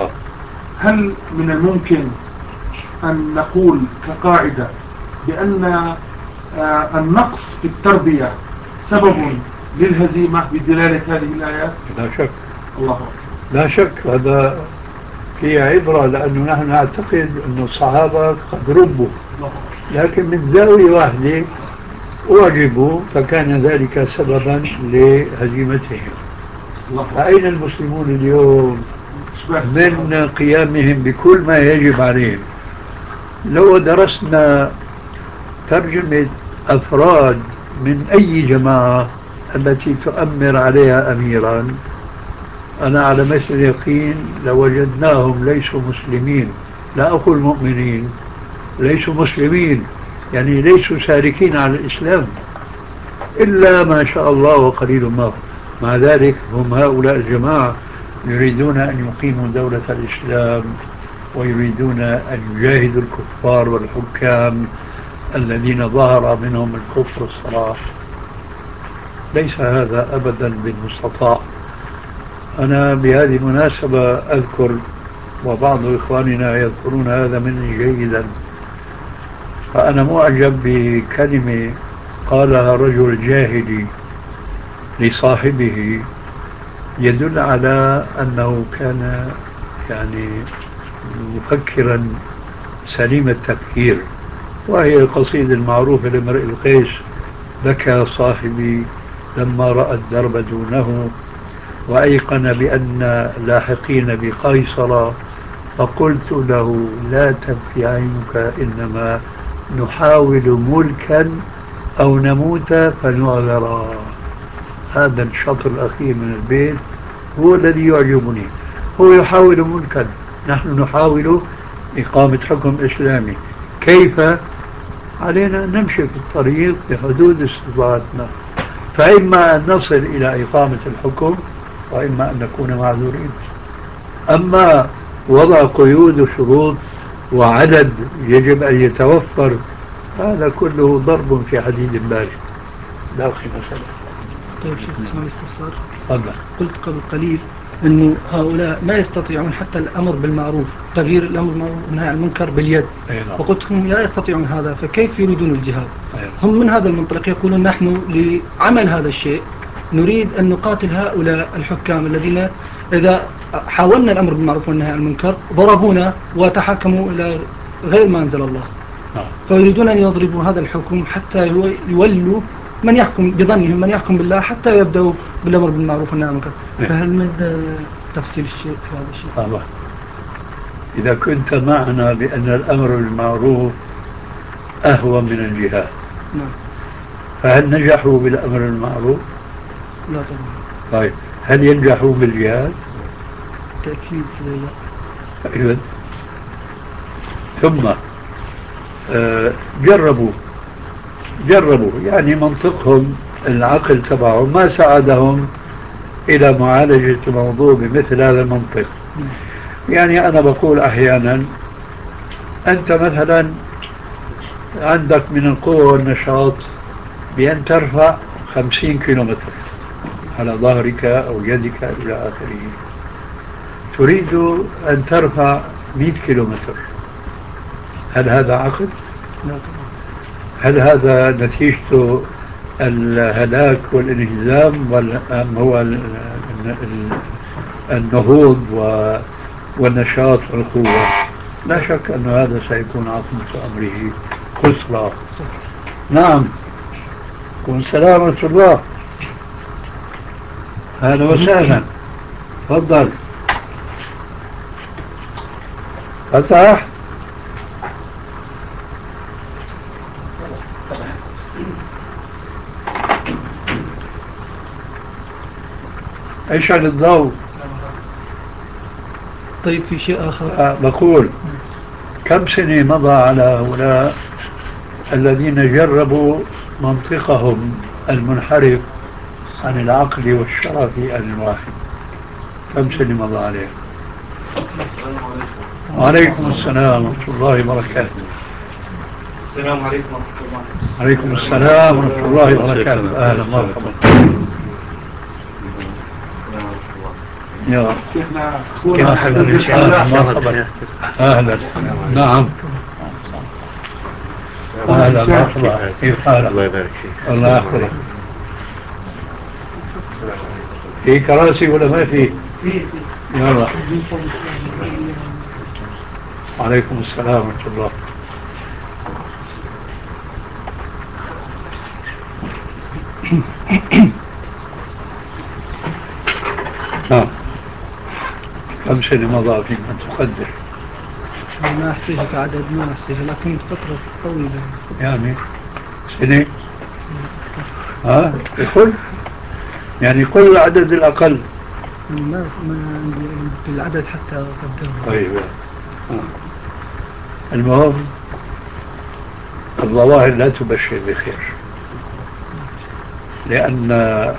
هل من الممكن أن نقول كقاعدة بأن النقص في التربية سبب للهزيمة بدلالة هذه الآيات؟ لا شك. الله أكبر. لا شك، هذا فيه عبرة، لأنه نحن نعتقد أن الصحابة قد ربوا، لكن من زاوية واحدة أعجبوا فكان ذلك سببا لهزيمتهم. فأين المسلمون اليوم من قيامهم بكل ما يجب عليهم لو درسنا ترجمة أفراد من أي جماعة التي تؤمر عليها أميرا، أنا على مثل اليقين لوجدناهم ليسوا مسلمين، لا أقول مؤمنين، ليسوا مسلمين، يعني ليسوا سالكين على الإسلام إلا ما شاء الله وقليل ما هو. مع ذلك هم هؤلاء الجماعة يريدون أن يقيموا دولة الإسلام، ويريدون أن يجاهدوا الكفار والحكام الذين ظهر منهم الكفر الصراح. ليس هذا أبدا بالمستطاع. أنا بهذه المناسبة أذكر، وبعض إخواننا يذكرون هذا مني جيدا، فأنا معجب بكلمة قالها رجل جاهلي لصاحبه يدل على أنه كان يعني مفكرا سليم التفكير، وهي القصيدة المعروفة لامرئ القيس: بكى صاحبي لما رأى الدرب دونه، وأيقن بأن لاحقين بقيصر، فقلت له لا تبكي عينك، إنما نحاول ملكا أو نموت فنعذرا. هذا الشطر الأخير من البيت هو الذي يعجبني. هو يحاول ملكا، نحن نحاول إقامة حكم إسلامي. كيف؟ علينا أن نمشي في الطريق بحدود استطاعتنا، فإما أن نصل إلى إقامة الحكم، وإما أن نكون معذورين. أما وضع قيود وشروط وعدد يجب أن يتوفر، هذا كله ضرب في حديد الباري لا قيمة له. طيب شيخ اسمع الاستفسار. تفضل. قلت قبل قليل أنه هؤلاء ما يستطيعون حتى الأمر بالمعروف، تغيير الأمر بالمعروف والنهي عن المنكر باليد. وقلت هم لا يستطيعون هذا، فكيف يريدون الجهاد؟ هم من هذا المنطلق يقولون نحن لعمل هذا الشيء نريد أن نقاتل هؤلاء الحكام الذين إذا حاولنا الأمر بالمعروف والنهي عن المنكر ضربونا وتحكموا إلى غير ما أنزل الله. فيريدون أن يضربوا هذا الحكم حتى يولوا من يحكم بظنهم، من يحكم بالله، حتى يبدأوا بالأمر بالمعروف والنهي عن المنكر. فهل من تفصيل الشيء في هذا الشيء؟ طبعا. إذا كنت معنا بأن الأمر بالمعروف أهون من الجهاد، نعم، فهل نجحوا بالأمر بالمعروف؟ لا طبعا. طيب هل ينجحوا بالجهاد؟ تأكيد لا. إذن ثم جربوا يعني منطقهم العقل تبعهم ما ساعدهم إلى معالجة الموضوع بمثل هذا المنطق. يعني أنا بقول أحيانا أنت مثلا عندك من القوة والنشاط بأن ترفع 50 كيلومتر على ظهرك أو يدك إلى آخره، تريد أن ترفع 100 كيلومتر، هل هذا عقل؟ لا طبعا. هل هذا نتيجته الهلاك والانهزام، أم هو النهوض والنشاط والقوة؟ لا شك أن هذا سيكون عاقبة أمره خسرة. نعم. والسلام ورحمة الله. أهلا وسهلا. تفضل. فتح. اشعل الضوء. طيب في شيء آخر. بقول كم سنة مضى على هؤلاء الذين جربوا منطقهم المنحرف عن العقل والشرف عن الواحد؟ كم سنة مضى عليهم؟ وعليكم السلام ورحمة الله وبركاته. السلام عليكم ورحمة الله. عليكم السلام ورحمة الله وبركاته. أهلا مرحبا. يا شيخنا مرحبا. أهلا. نعم. أهلا مرحبا. كيف حالك؟ الله يبارك فيك. الله يحفظك. في كراسي ولا ما في؟ يلا. وعليكم السلام ورحمة الله. كم سنة مضى فيما تقدر؟ ما أحصيه كعدد، ما أحصيه، لكن فترة طويلة. يعني سنة. يقول يعني كل العدد الأقل. ما عندي بالعدد حتى أقدره. طيب. المهم الظواهر لا تبشر بخير، لأن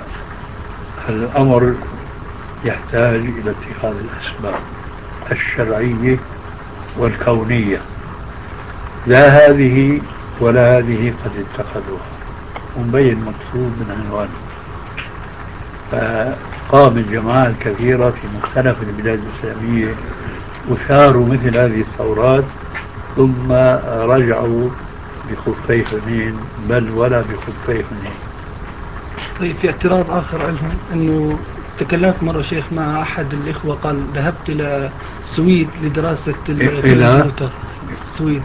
الأمر يحتاج إلى اتخاذ الأسباب الشرعية والكونية، لا هذه ولا هذه قد اتخذوها، ومبين مطلوب من عنوانه. فقامت جماعات كثيرة في مختلف البلاد الإسلامية وثاروا مثل هذه الثورات، ثم رجعوا بخفي حنين، بل ولا بخفي حنين. طيب، في اعتراض آخر لهم أنه تكلمت مرة شيخ مع أحد الإخوة، قال ذهبت إلى السويد لدراسة الكمبيوتر. السويد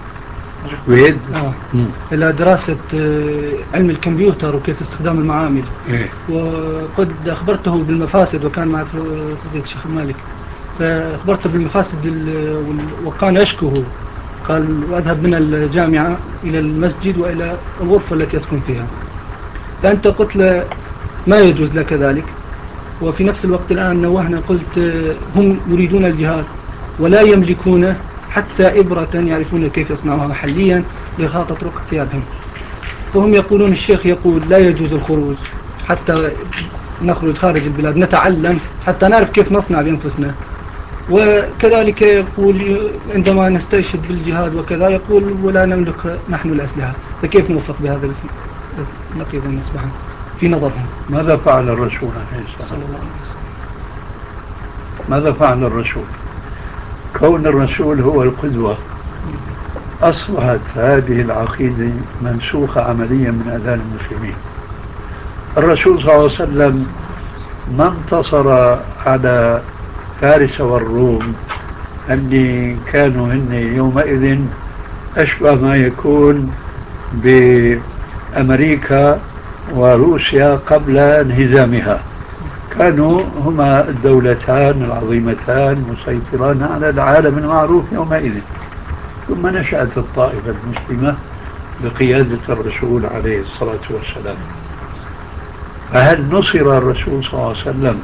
إلى دراسة علم الكمبيوتر وكيف استخدام المعامل. وقد أخبرته بالمفاسد، وكان مع صديق الشيخ مالك، فأخبرته بالمفاسد وكان يشكوه. قال وأذهب من الجامعة إلى المسجد وإلى الغرفة التي أسكن فيها. فأنت قلت له ما يجوز لك ذلك، وفي نفس الوقت الآن نوهنا قلت هم يريدون الجهاد ولا يملكون حتى إبرة يعرفون كيف يصنعوها محليا لخاطة رق ثيابهم. وهم يقولون الشيخ يقول لا يجوز الخروج حتى نخرج خارج البلاد نتعلم حتى نعرف كيف نصنع بأنفسنا. وكذلك يقول عندما نستشهد بالجهاد وكذا يقول ولا نملك نحن الأسلحة. فكيف نوفق بهذا النقيض المصباح في نظرهم؟ ماذا فعل الرسول عليه الصلاة والسلام؟ ماذا فعل الرسول؟ كون الرسول هو القدوة، أصبحت هذه العقيدة منسوخة عمليا من أذهان المسلمين. الرسول صلى الله عليه وسلم ما انتصر على فارس والروم اللي كانوا هن يومئذ أشبه ما يكون بأمريكا وروسيا قبل انهزامها. كانوا هما الدولتان العظيمتان مسيطران على العالم المعروف يومئذ. ثم نشأت الطائفة المسلمة بقيادة الرسول عليه الصلاة والسلام. فهل نصر الرسول صلى الله عليه وسلم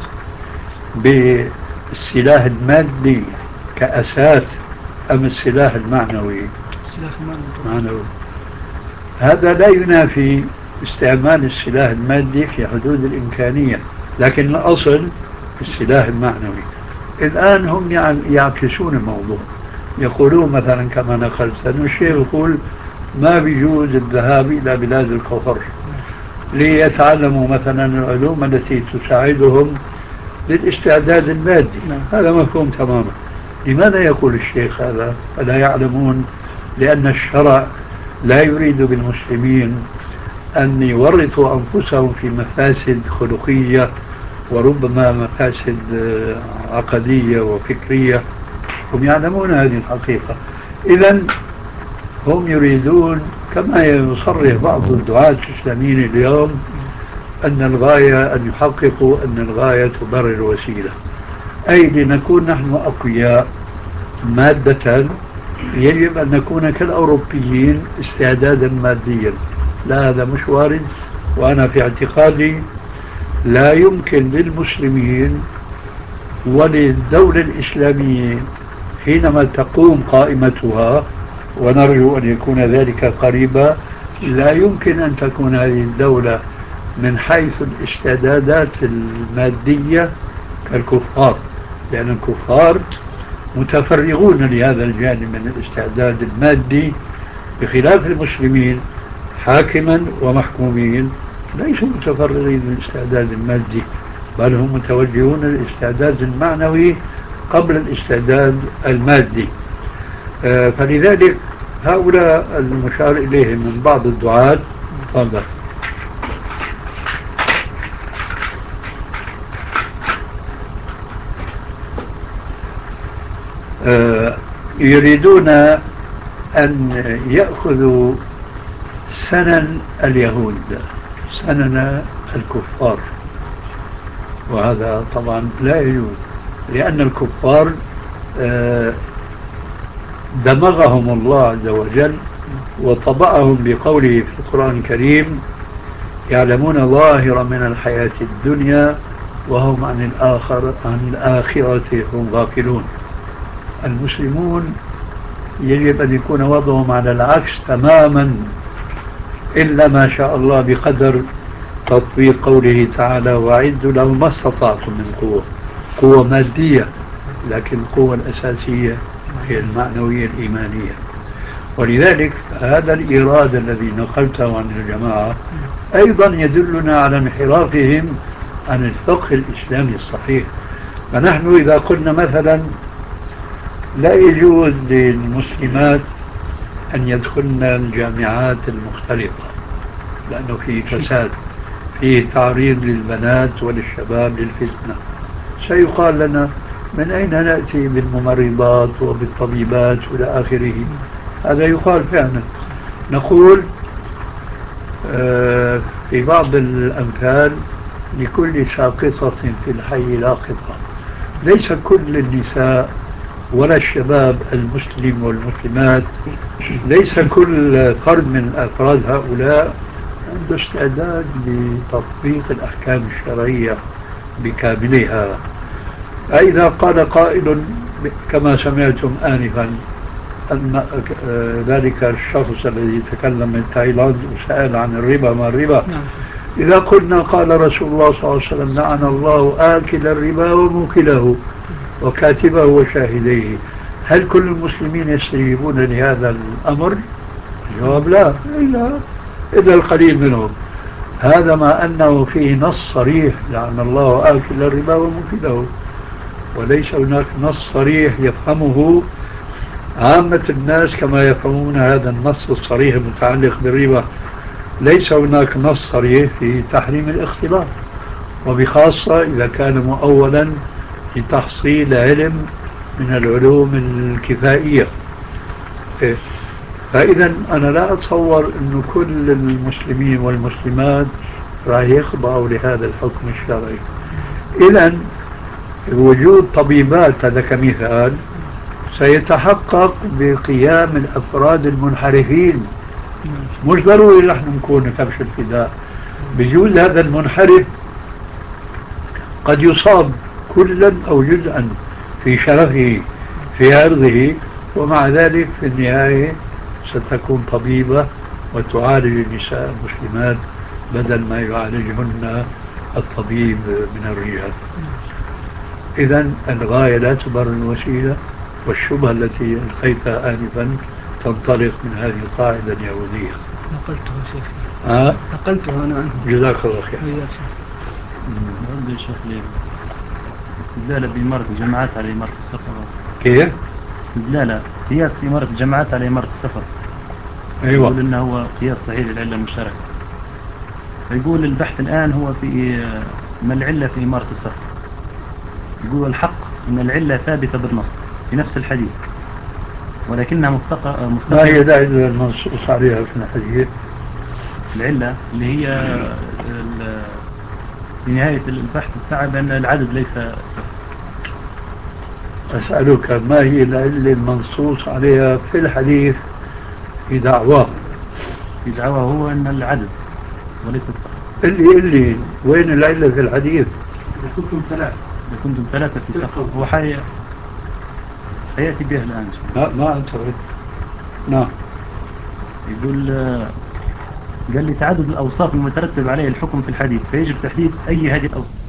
بالسلاح المادي كأساس أم السلاح المعنوي؟ السلاح المعنوي. هذا لا ينافي استعمال السلاح المادي في حدود الإمكانية، لكن الأصل السلاح المعنوي. الآن هم يعكسون الموضوع، يقولون مثلا كما نقلت أن الشيخ يقول ما بيجوز الذهاب إلى بلاد الكفر ليتعلموا مثلا العلوم التي تساعدهم للاستعداد المادي. هذا مفهوم تماما. لماذا يقول الشيخ هذا؟ فلا يعلمون لأن الشرع لا يريد بالمسلمين أن يورطوا أنفسهم في مفاسد خلقية وربما مفاسد عقدية وفكرية. هم يعلمون هذه الحقيقة. إذن هم يريدون كما يصرح بعض الدعاة الإسلاميين اليوم أن الغاية أن يحققوا أن الغاية تبرر الوسيلة، أي لنكون نحن أقوياء مادة يجب أن نكون كالأوروبيين استعدادا ماديا. لا، هذا مش وارد. وأنا في اعتقادي لا يمكن للمسلمين وللدولة الإسلامية حينما تقوم قائمتها، ونرجو أن يكون ذلك قريبا، لا يمكن أن تكون هذه الدولة من حيث الاستعدادات المادية كالكفار، لأن الكفار متفرغون لهذا الجانب من الاستعداد المادي، بخلاف المسلمين حاكما ومحكومين ليسوا متفرغين للاستعداد المادي، بل هم متوجهون للاستعداد المعنوي قبل الاستعداد المادي. فلذلك هؤلاء المشار إليهم من بعض الدعاة تفضل يريدون أن يأخذوا سنن اليهود، سنن الكفار، وهذا طبعا لا يجوز، لأن الكفار دمغهم الله عز وجل وطبعهم بقوله في القرآن الكريم يعلمون ظاهرا من الحياة الدنيا وهم عن الآخرة هم غافلون. المسلمون يجب أن يكون وضعهم على العكس تماما، إلا ما شاء الله بقدر تطبيق قوله تعالى وأعدوا لهم ما استطعتم من قوة، قوة مادية، لكن القوة الأساسية هي المعنوية الإيمانية. ولذلك هذا الإيراد الذي نقلته عن الجماعة أيضا يدلنا على انحرافهم عن الفقه الإسلامي الصحيح. فنحن إذا قلنا مثلا لا يجوز للمسلمات أن يدخلن الجامعات المختلطة لأنه في فساد، فيه تعريض للبنات وللشباب للفتنة، سيقال لنا من أين نأتي بالممرضات وبالطبيبات إلى آخره. هذا يقال فعلا. نقول في بعض الأمثال لكل ساقطة في الحي لاقطة. ليس كل النساء ولا الشباب المسلم والمسلمات، ليس كل فرد من أفراد هؤلاء عنده استعداد لتطبيق الأحكام الشرعية بكاملها. فإذا قال قائل كما سمعتم آنفا أن ذلك الشخص الذي تكلم من تايلاند وسأل عن الربا ما الربا، إذا قلنا قال رسول الله صلى الله عليه وسلم لعن الله آكل الربا وموكله وكاتبه وشاهديه، هل كل المسلمين يستجيبون لهذا الأمر؟ الجواب لا، إلا القليل منهم. هذا ما أنه فيه نص صريح لعن الله آكل الربا وموكله، وليس هناك نص صريح يفهمه عامة الناس كما يفهمون هذا النص الصريح المتعلق بالربا. ليس هناك نص صريح في تحريم الاختلاط، وبخاصة إذا كان مؤولا لتحصيل علم من العلوم الكفائية. فإذا أنا لا أتصور أن كل المسلمين والمسلمات راح يخضعوا لهذا الحكم الشرعي. إذن وجود طبيبات هذا كمثال سيتحقق بقيام الأفراد المنحرفين. مش ضروري نحن نكون كبش الفداء، بجوز هذا المنحرف قد يصاب كلا أو جزءا في شرفه في عرضه، ومع ذلك في النهاية ستكون طبيبة وتعالج النساء المسلمات بدل ما يعالجهن الطبيب من الرجال. إذن الغاية لا تبرر الوسيلة، والشبهة التي ألقيتها آنفا تنطلق من هذه القاعدة اليهودية. نقلتها شيخ. نقلتها أنا عنه. جزاك الله خير. أرد يا شيخ لي دلالة بإمارة الجماعات على إمارة السفر. كيف؟ دلالة قياس إمارة الجماعات على إمارة السفر. أيوة. يقول إنه هو قياس صحيح للعلة المشتركة. يقول البحث الآن هو في ما العلة في إمارة السفر. يقول الحق إن العلة ثابتة بالنص في نفس الحديث، ولكنها مفتقرة. ما هي العلة المنصوص عليها في الحديث؟ العلة اللي هي في نهاية البحث بتاعه بأن العدد ليس سفر. أسألك ما هي العلة المنصوص عليها في الحديث في دعواه؟ في دعواه هو أن العدد وليس السفر. اللي وين العلة في الحديث؟ إذا كنتم ثلاثة في سفر هو حياتي به الآن. ما أنتبه. نعم. يقول قال لي تعدد الأوصاف المترتب عليه الحكم في الحديث، فيجب تحديد أي هذه الأوصاف